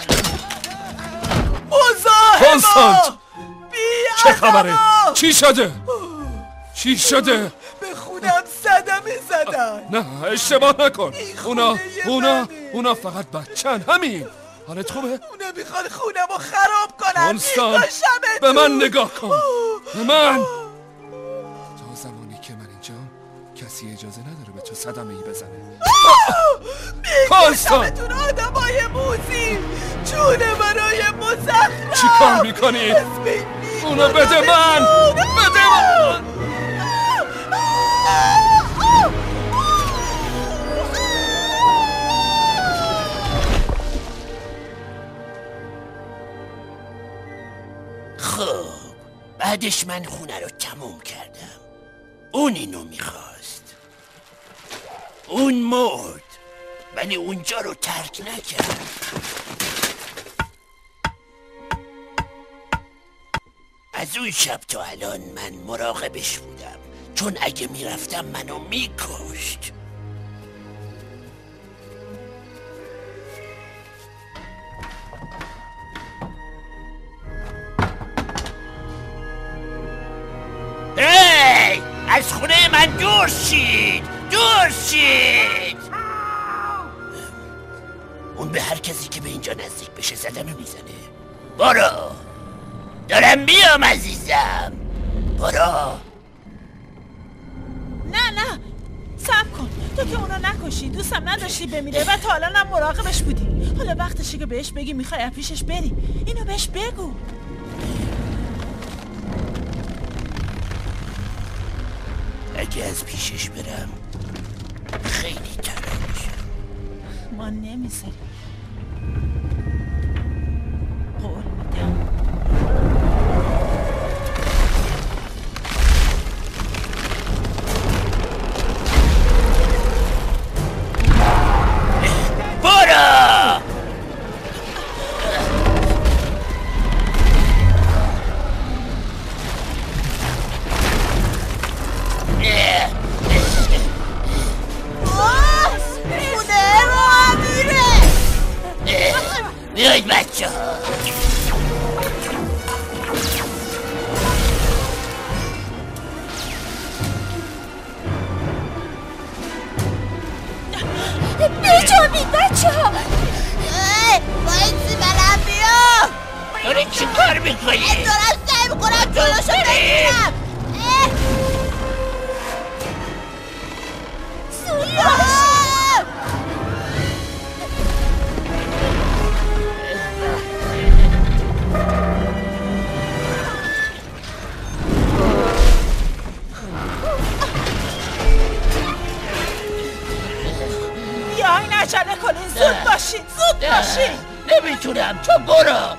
[SPEAKER 2] کنستانت چه خبره؟ چی شده؟ چی شده؟
[SPEAKER 6] به خونم صدمه زدن.
[SPEAKER 2] نه اشتباه نکن. اونا فقط بچن. همین. حالت خوبه؟
[SPEAKER 6] اونا میخوان خونمو خراب کنن.
[SPEAKER 2] کنستانت به من نگاه کن. به من. تا زمانی که من اینجام کسی اجازه نداره به تو صدمه ای بزنه. کنستانت
[SPEAKER 6] میگوشمتون آدمای موزی. جون برای مزخرف.
[SPEAKER 2] چی کار میکنی؟ اونا بده من. بده من.
[SPEAKER 3] خب بعدش من خونه رو تموم کردم. اون اینو میخواست. اون مرد ولی اونجا رو ترک نکرد. از اون شب تا الان من مراقبش بودم، چون اگه میرفتم منو میکشت. هی! از خونه من دور شید! دور شید! اون به هر کسی که به اینجا نزدیک بشه صدمه میزنه. برو! دارم بیام عزیزم. برو.
[SPEAKER 5] نه صبر کن. تو که اونو نکشی، دوستم نداشتی بمیره و تا حالا هم مراقبش بودی. حالا وقتشه که بهش بگی میخوای از پیشش بری. اینو بهش بگو.
[SPEAKER 3] اگه از پیشش برم خیلی تنها میشم.
[SPEAKER 5] ما نمیذاریم. قول میدم.
[SPEAKER 3] کنی؟
[SPEAKER 7] دارم سعی میکنم جلوشو بگیرم.
[SPEAKER 5] بیاین عجله کنین، زود باشین، زود باشین.
[SPEAKER 3] نمیتونم، تو برو.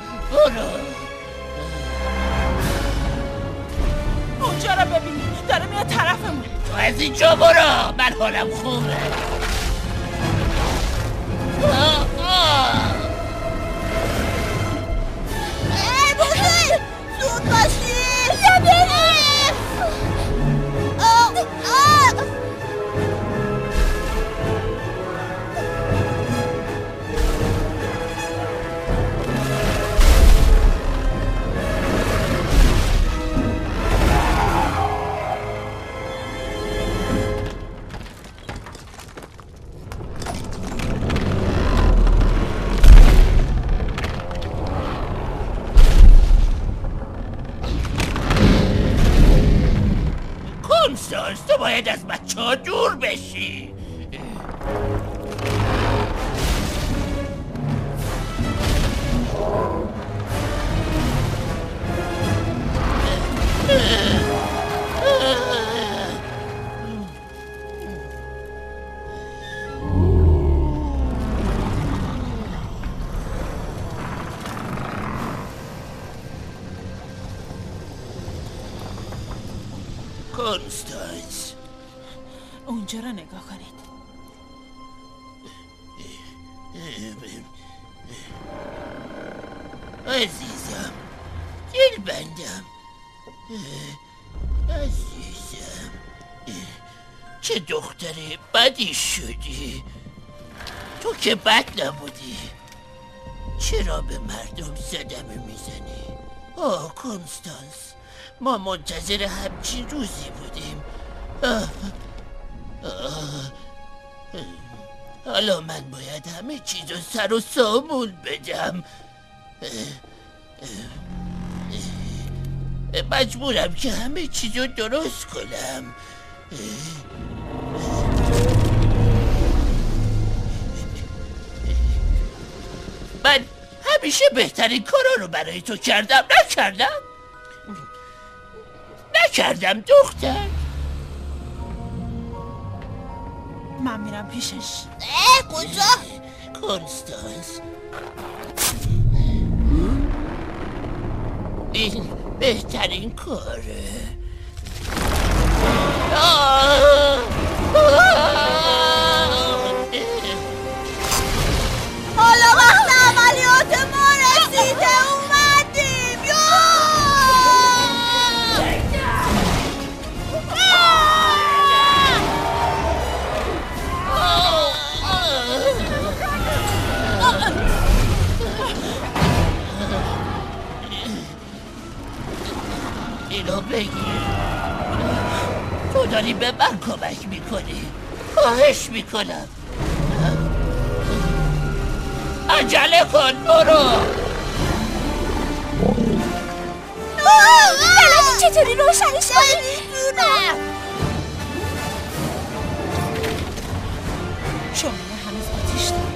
[SPEAKER 5] اونجا رو ببینین، داره میاد طرفمون.
[SPEAKER 3] تو از اینجا برو، من حالم خوبه.
[SPEAKER 7] بزرگ زود باشین. یا بریم.
[SPEAKER 3] کنستانس، تو باید از بچه ها دور بشی. کنستانس،
[SPEAKER 5] اونجا رو نگاه کنید.
[SPEAKER 3] عزیزم، دلبندم، عزیزم، چه دختر بدی شدی. تو که بد نبودی، چرا به مردم صدمه میزنی؟ آه کنستانس، ما منتظر همچین روزی بودیم. حالا من باید همه چیزو سر و سامون بدم. مجبورم که همه چیزو درست کنم. من همیشه بهترین کارا رو برای تو کردم. نکردم دختر.
[SPEAKER 5] من میرم پیشش.
[SPEAKER 7] کجا؟
[SPEAKER 3] کنستانس، این بهترین کاره.
[SPEAKER 7] حالا وقت عملیات ما رسیده، اومدیم.
[SPEAKER 3] اینو بگیر. تو داری به من کمک میکنی. خواهش میکنم عجله کن، برو.
[SPEAKER 1] بلدی چطوری روشنش کنی؟
[SPEAKER 5] شما هنوز آتیش داری.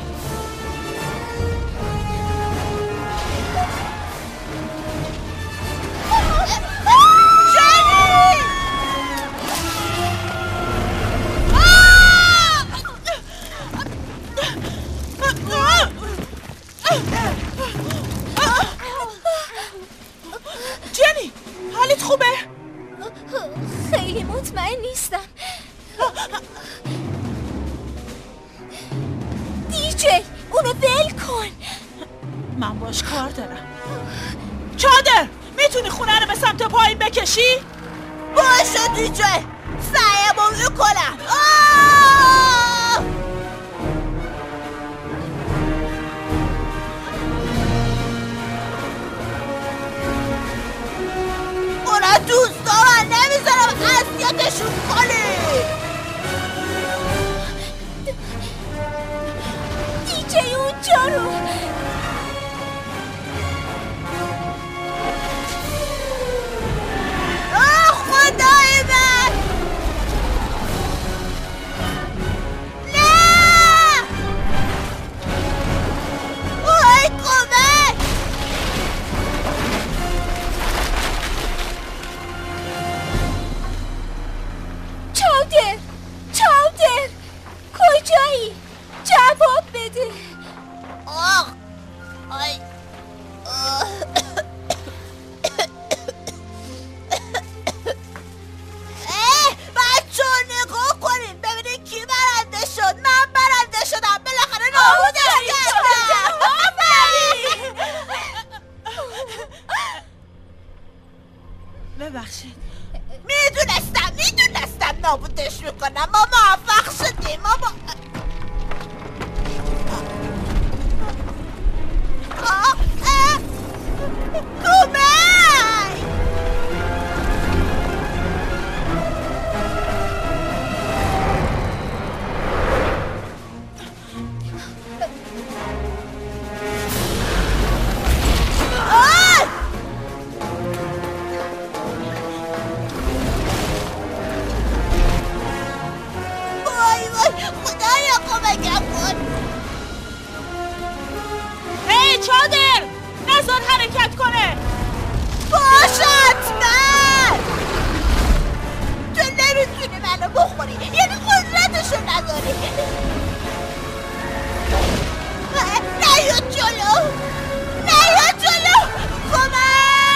[SPEAKER 5] جنی، حالت خوبه؟
[SPEAKER 1] خیلی مطمئن نیستم. دیجی، اونو ول کن.
[SPEAKER 5] من باش کار دارم. چادر، میتونی خونه رو به سمت پایین بکشی؟
[SPEAKER 7] باشه دیجی، سعیمو میکنم. اونا دوستا من نمیذارم اذیتشون کنی. دیجی اونجا رو
[SPEAKER 5] ببخشید.
[SPEAKER 7] میدونستم نابودش میکنم. ما موفق شدیم. خدایا کمکم کن.
[SPEAKER 5] هی چادر، نذار حرکت کنه.
[SPEAKER 7] باشد من تو نمیتونی منو بخوری، یعنی قدرتشو نداری. نیا جلو کمک.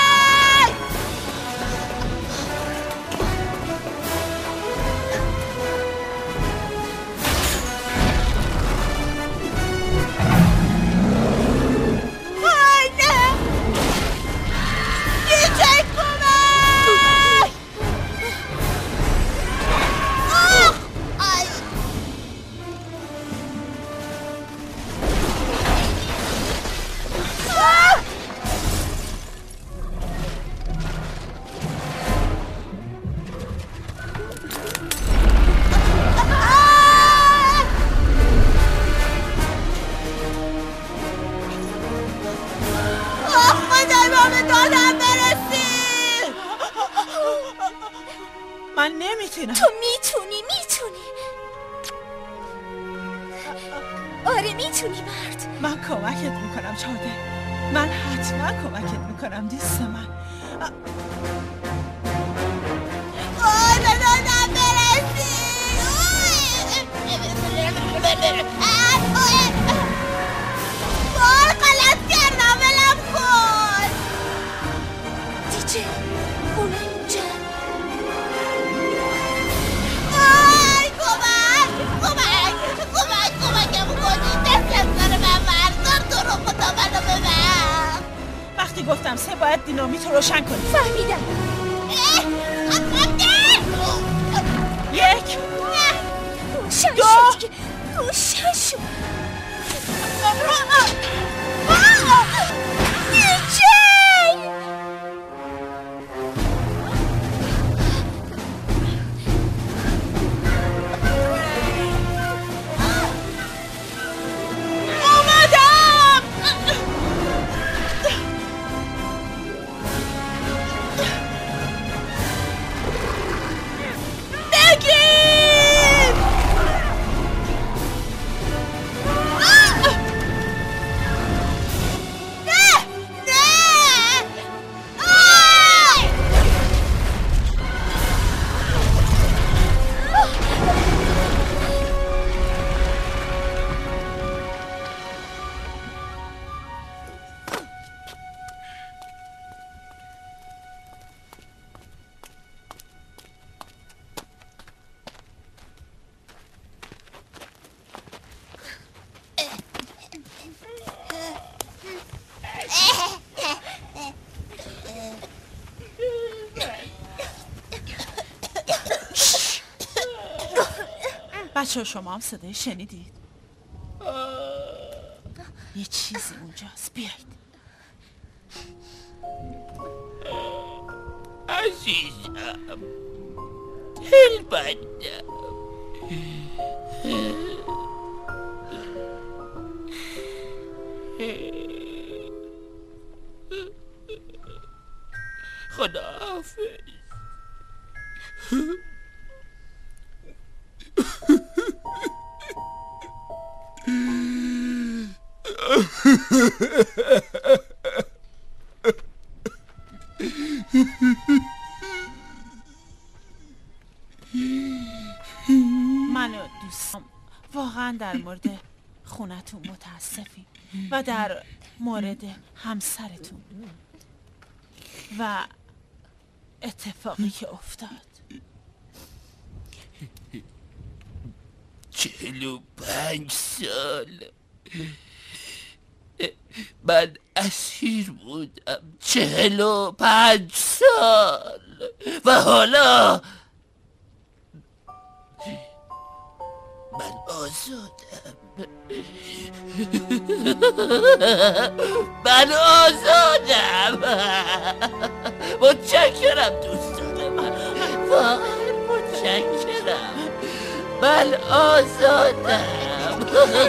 [SPEAKER 5] من نمیتونم.
[SPEAKER 1] تو میتونی. آره میتونی مرد.
[SPEAKER 5] من کمکت میکنم چادر. من حتما کمکت میکنم دوست من.
[SPEAKER 7] دادم برسی. غلط کردم. ولم کن.
[SPEAKER 1] دیجه اون اینجا.
[SPEAKER 7] کمکم کنی. دستم سر من بردار. تو رو خدا منو ببر.
[SPEAKER 5] وقتی گفتم سه باید دینامیت رو روشن کنی.
[SPEAKER 1] فهمیدم.
[SPEAKER 5] یک،
[SPEAKER 1] روشن شد.
[SPEAKER 5] بچه شما هم صدای شنیدید؟ یه چیزی اونجاست. بیایید.
[SPEAKER 3] عزیزم دلبندم. خداحافظ.
[SPEAKER 5] من و دوستم واقعا در مورد خونتون متاسفیم و در مورد همسرتون و اتفاقی که افتاد.
[SPEAKER 3] 45 سال من اسیر بودم. 45 سال. و حالا من آزادم. من آزادم. متشکرم دوستان من، واقعا متشکرم. من آزادم.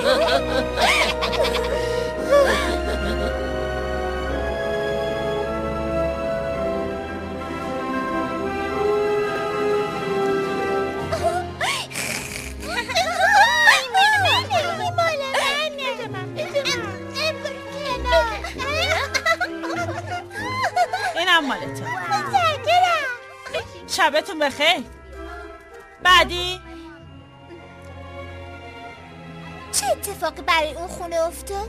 [SPEAKER 5] اینم مالتون. شبتون بخیر. بعدی
[SPEAKER 1] چه اتفاقی برای اون خونه افتاد؟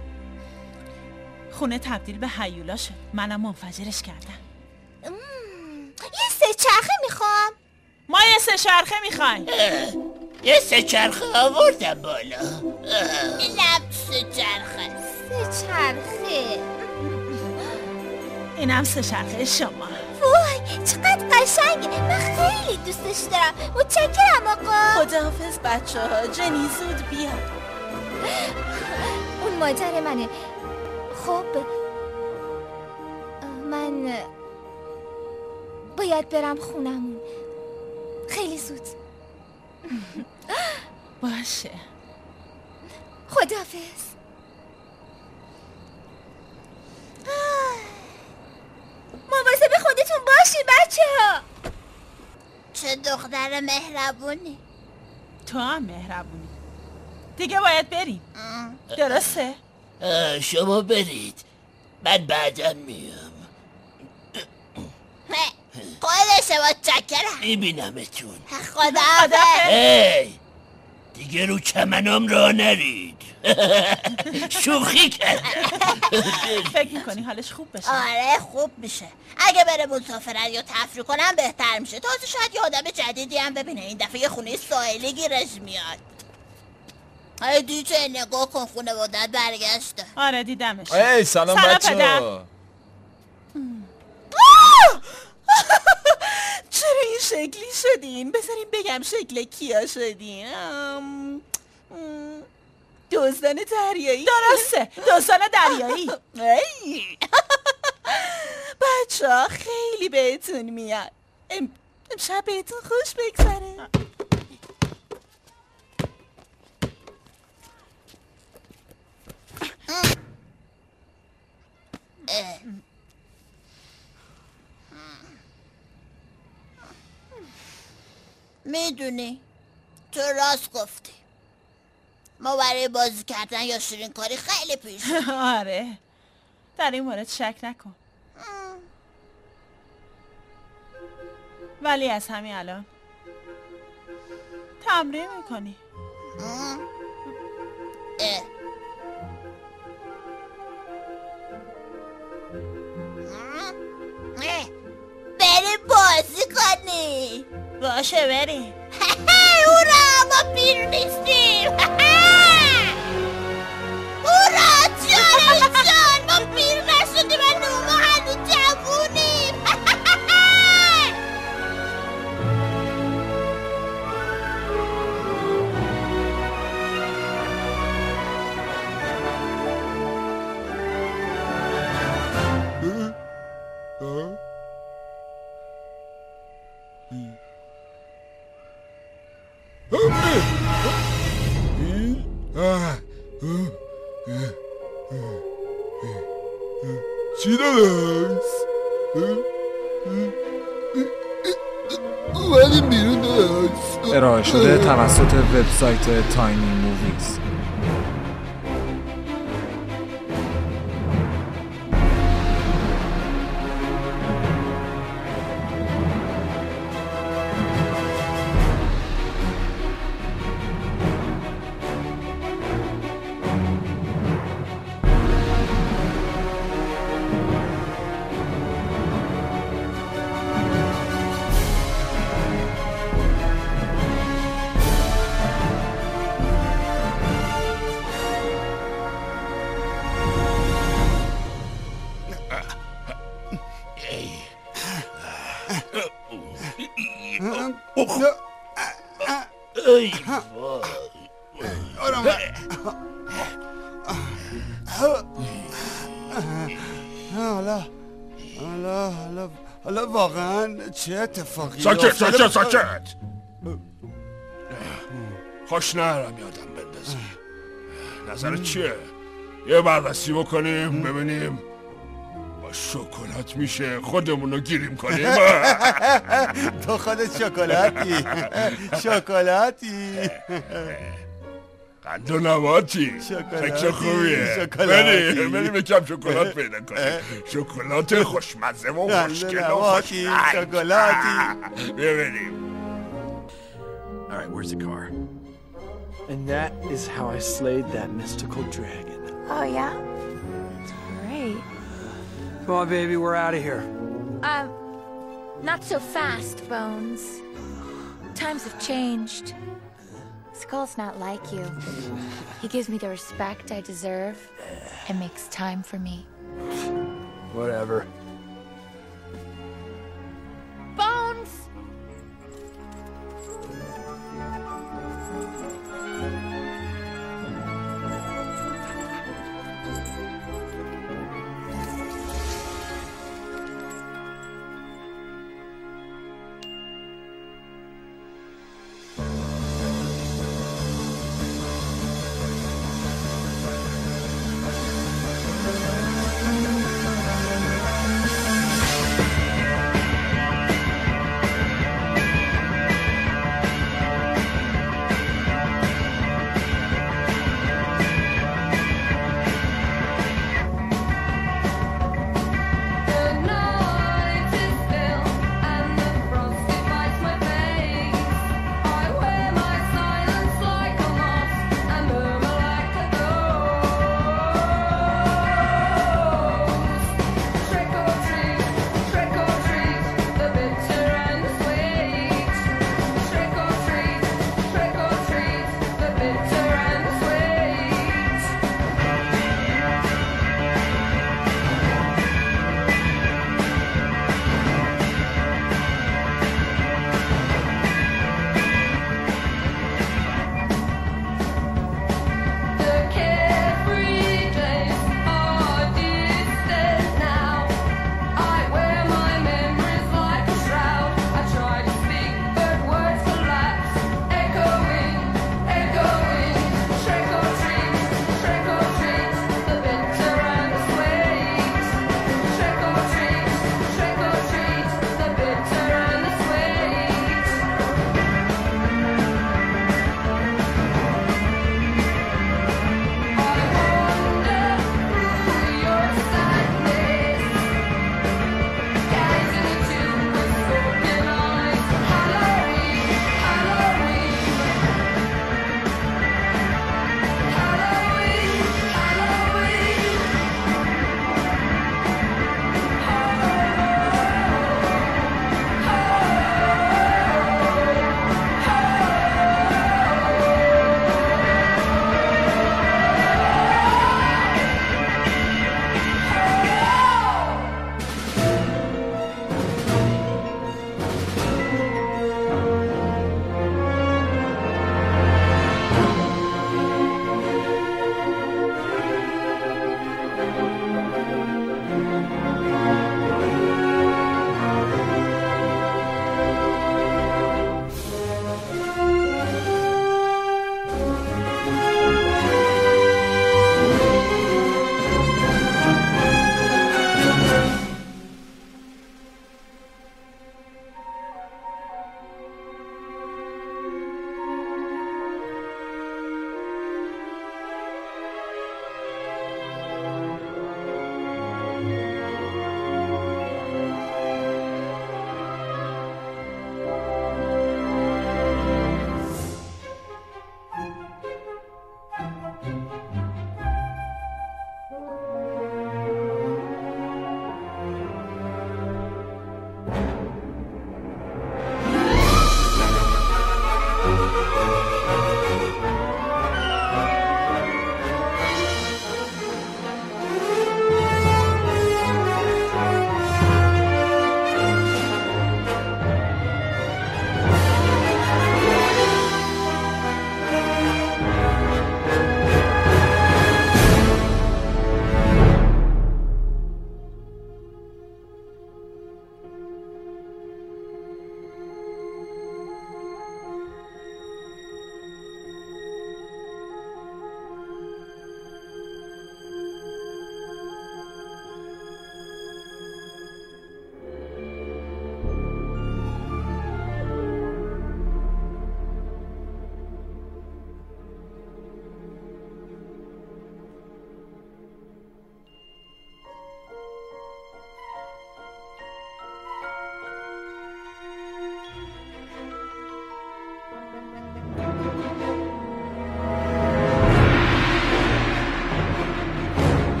[SPEAKER 5] خونه تبدیل به هیولا شد. منم منفجرش کردم.
[SPEAKER 1] یه سه چرخه میخوام.
[SPEAKER 5] ما یه سه چرخه میخوایم.
[SPEAKER 3] یه سه چرخه آوردم بالا.
[SPEAKER 7] اینم سه چرخه.
[SPEAKER 1] سه چرخه.
[SPEAKER 5] اینم سه چرخه شما.
[SPEAKER 1] وای چقدر قشنگه. من خیلی دوستش دارم. متشکرم آقا.
[SPEAKER 6] خداحافظ بچه ها. جنی زود بیا.
[SPEAKER 1] اون مادر منه. خب من باید برم خونمون خیلی زود.
[SPEAKER 5] باشه.
[SPEAKER 1] خداحافظ. مواظب خودتون باشی بچه ها.
[SPEAKER 7] چه دختر مهربونی.
[SPEAKER 5] تو هم مهربونی. دیگه باید بریم. درسته؟
[SPEAKER 3] شما برید، من بعدم میام.
[SPEAKER 7] خودشه متشکرم.
[SPEAKER 3] میبینمتون.
[SPEAKER 7] خداحافظ.
[SPEAKER 3] هی دیگه رو چمنام را نرید. شوخی کردم.
[SPEAKER 5] فکر میکنی حالش خوب بشه؟
[SPEAKER 7] آره خوب میشه. اگه بره مسافرت یا تفریح کنم بهتر میشه. تازه شاید یه آدم جدیدی هم ببینه. این دفعه یه خونه ساحلی گیرش میاد. آره دیگه نگاه کن خونه بودت برگشته.
[SPEAKER 5] آره دیدمش.
[SPEAKER 4] ای سلام بچه ها.
[SPEAKER 6] چرا این شکلی شدین؟ بذاریم بگم شکل کیا شدین. دزدان دریایی.
[SPEAKER 5] درسته دزدان دریایی.
[SPEAKER 6] بچه ها خیلی بهتون میاد. امشب بهتون خوش بگذره.
[SPEAKER 7] میدونی تو راست گفتی. ما برای بازی کردن یا شیرین کاری خیلی پیش.
[SPEAKER 5] آره در این مورد شک نکن. ولی از همین الان تمرین میکنی.
[SPEAKER 7] بریم بازی کنی.
[SPEAKER 5] باشه بریم.
[SPEAKER 7] هورا ما پیر نیستیم. هورا جان ما پیر نشدیم. ما هنوز جوونیم.
[SPEAKER 2] چی دارست؟ اومدیم بیرون دارست.
[SPEAKER 10] ارائه شده توسط وبسایت تاینی موویز.
[SPEAKER 3] ای
[SPEAKER 9] حالا واقعا چه اتفاقی
[SPEAKER 2] ساکت خوش نرم یادم بندازی. نظرت چیه؟ یه بررسی بکنیم ببینیم با شکلات میشه خودمونو گیریم کنیم.
[SPEAKER 9] تو خودت شکلاتی
[SPEAKER 2] قند و نباتی فکر خوبیه. بریم یکم شکلات پیدا کنیم. شکلات خوشمزه و خوشگل و خوشرنگ.
[SPEAKER 9] شکلاتی
[SPEAKER 2] ببینیم.
[SPEAKER 8] All right, where's the car? And that is how I slayed that mystical dragon.
[SPEAKER 11] Oh, yeah? Great.
[SPEAKER 8] Come on, baby, we're out of here.
[SPEAKER 11] Not so fast, Bones. Times have changed. Skull's not like you. He gives me the respect I deserve and makes time for me.
[SPEAKER 8] Whatever.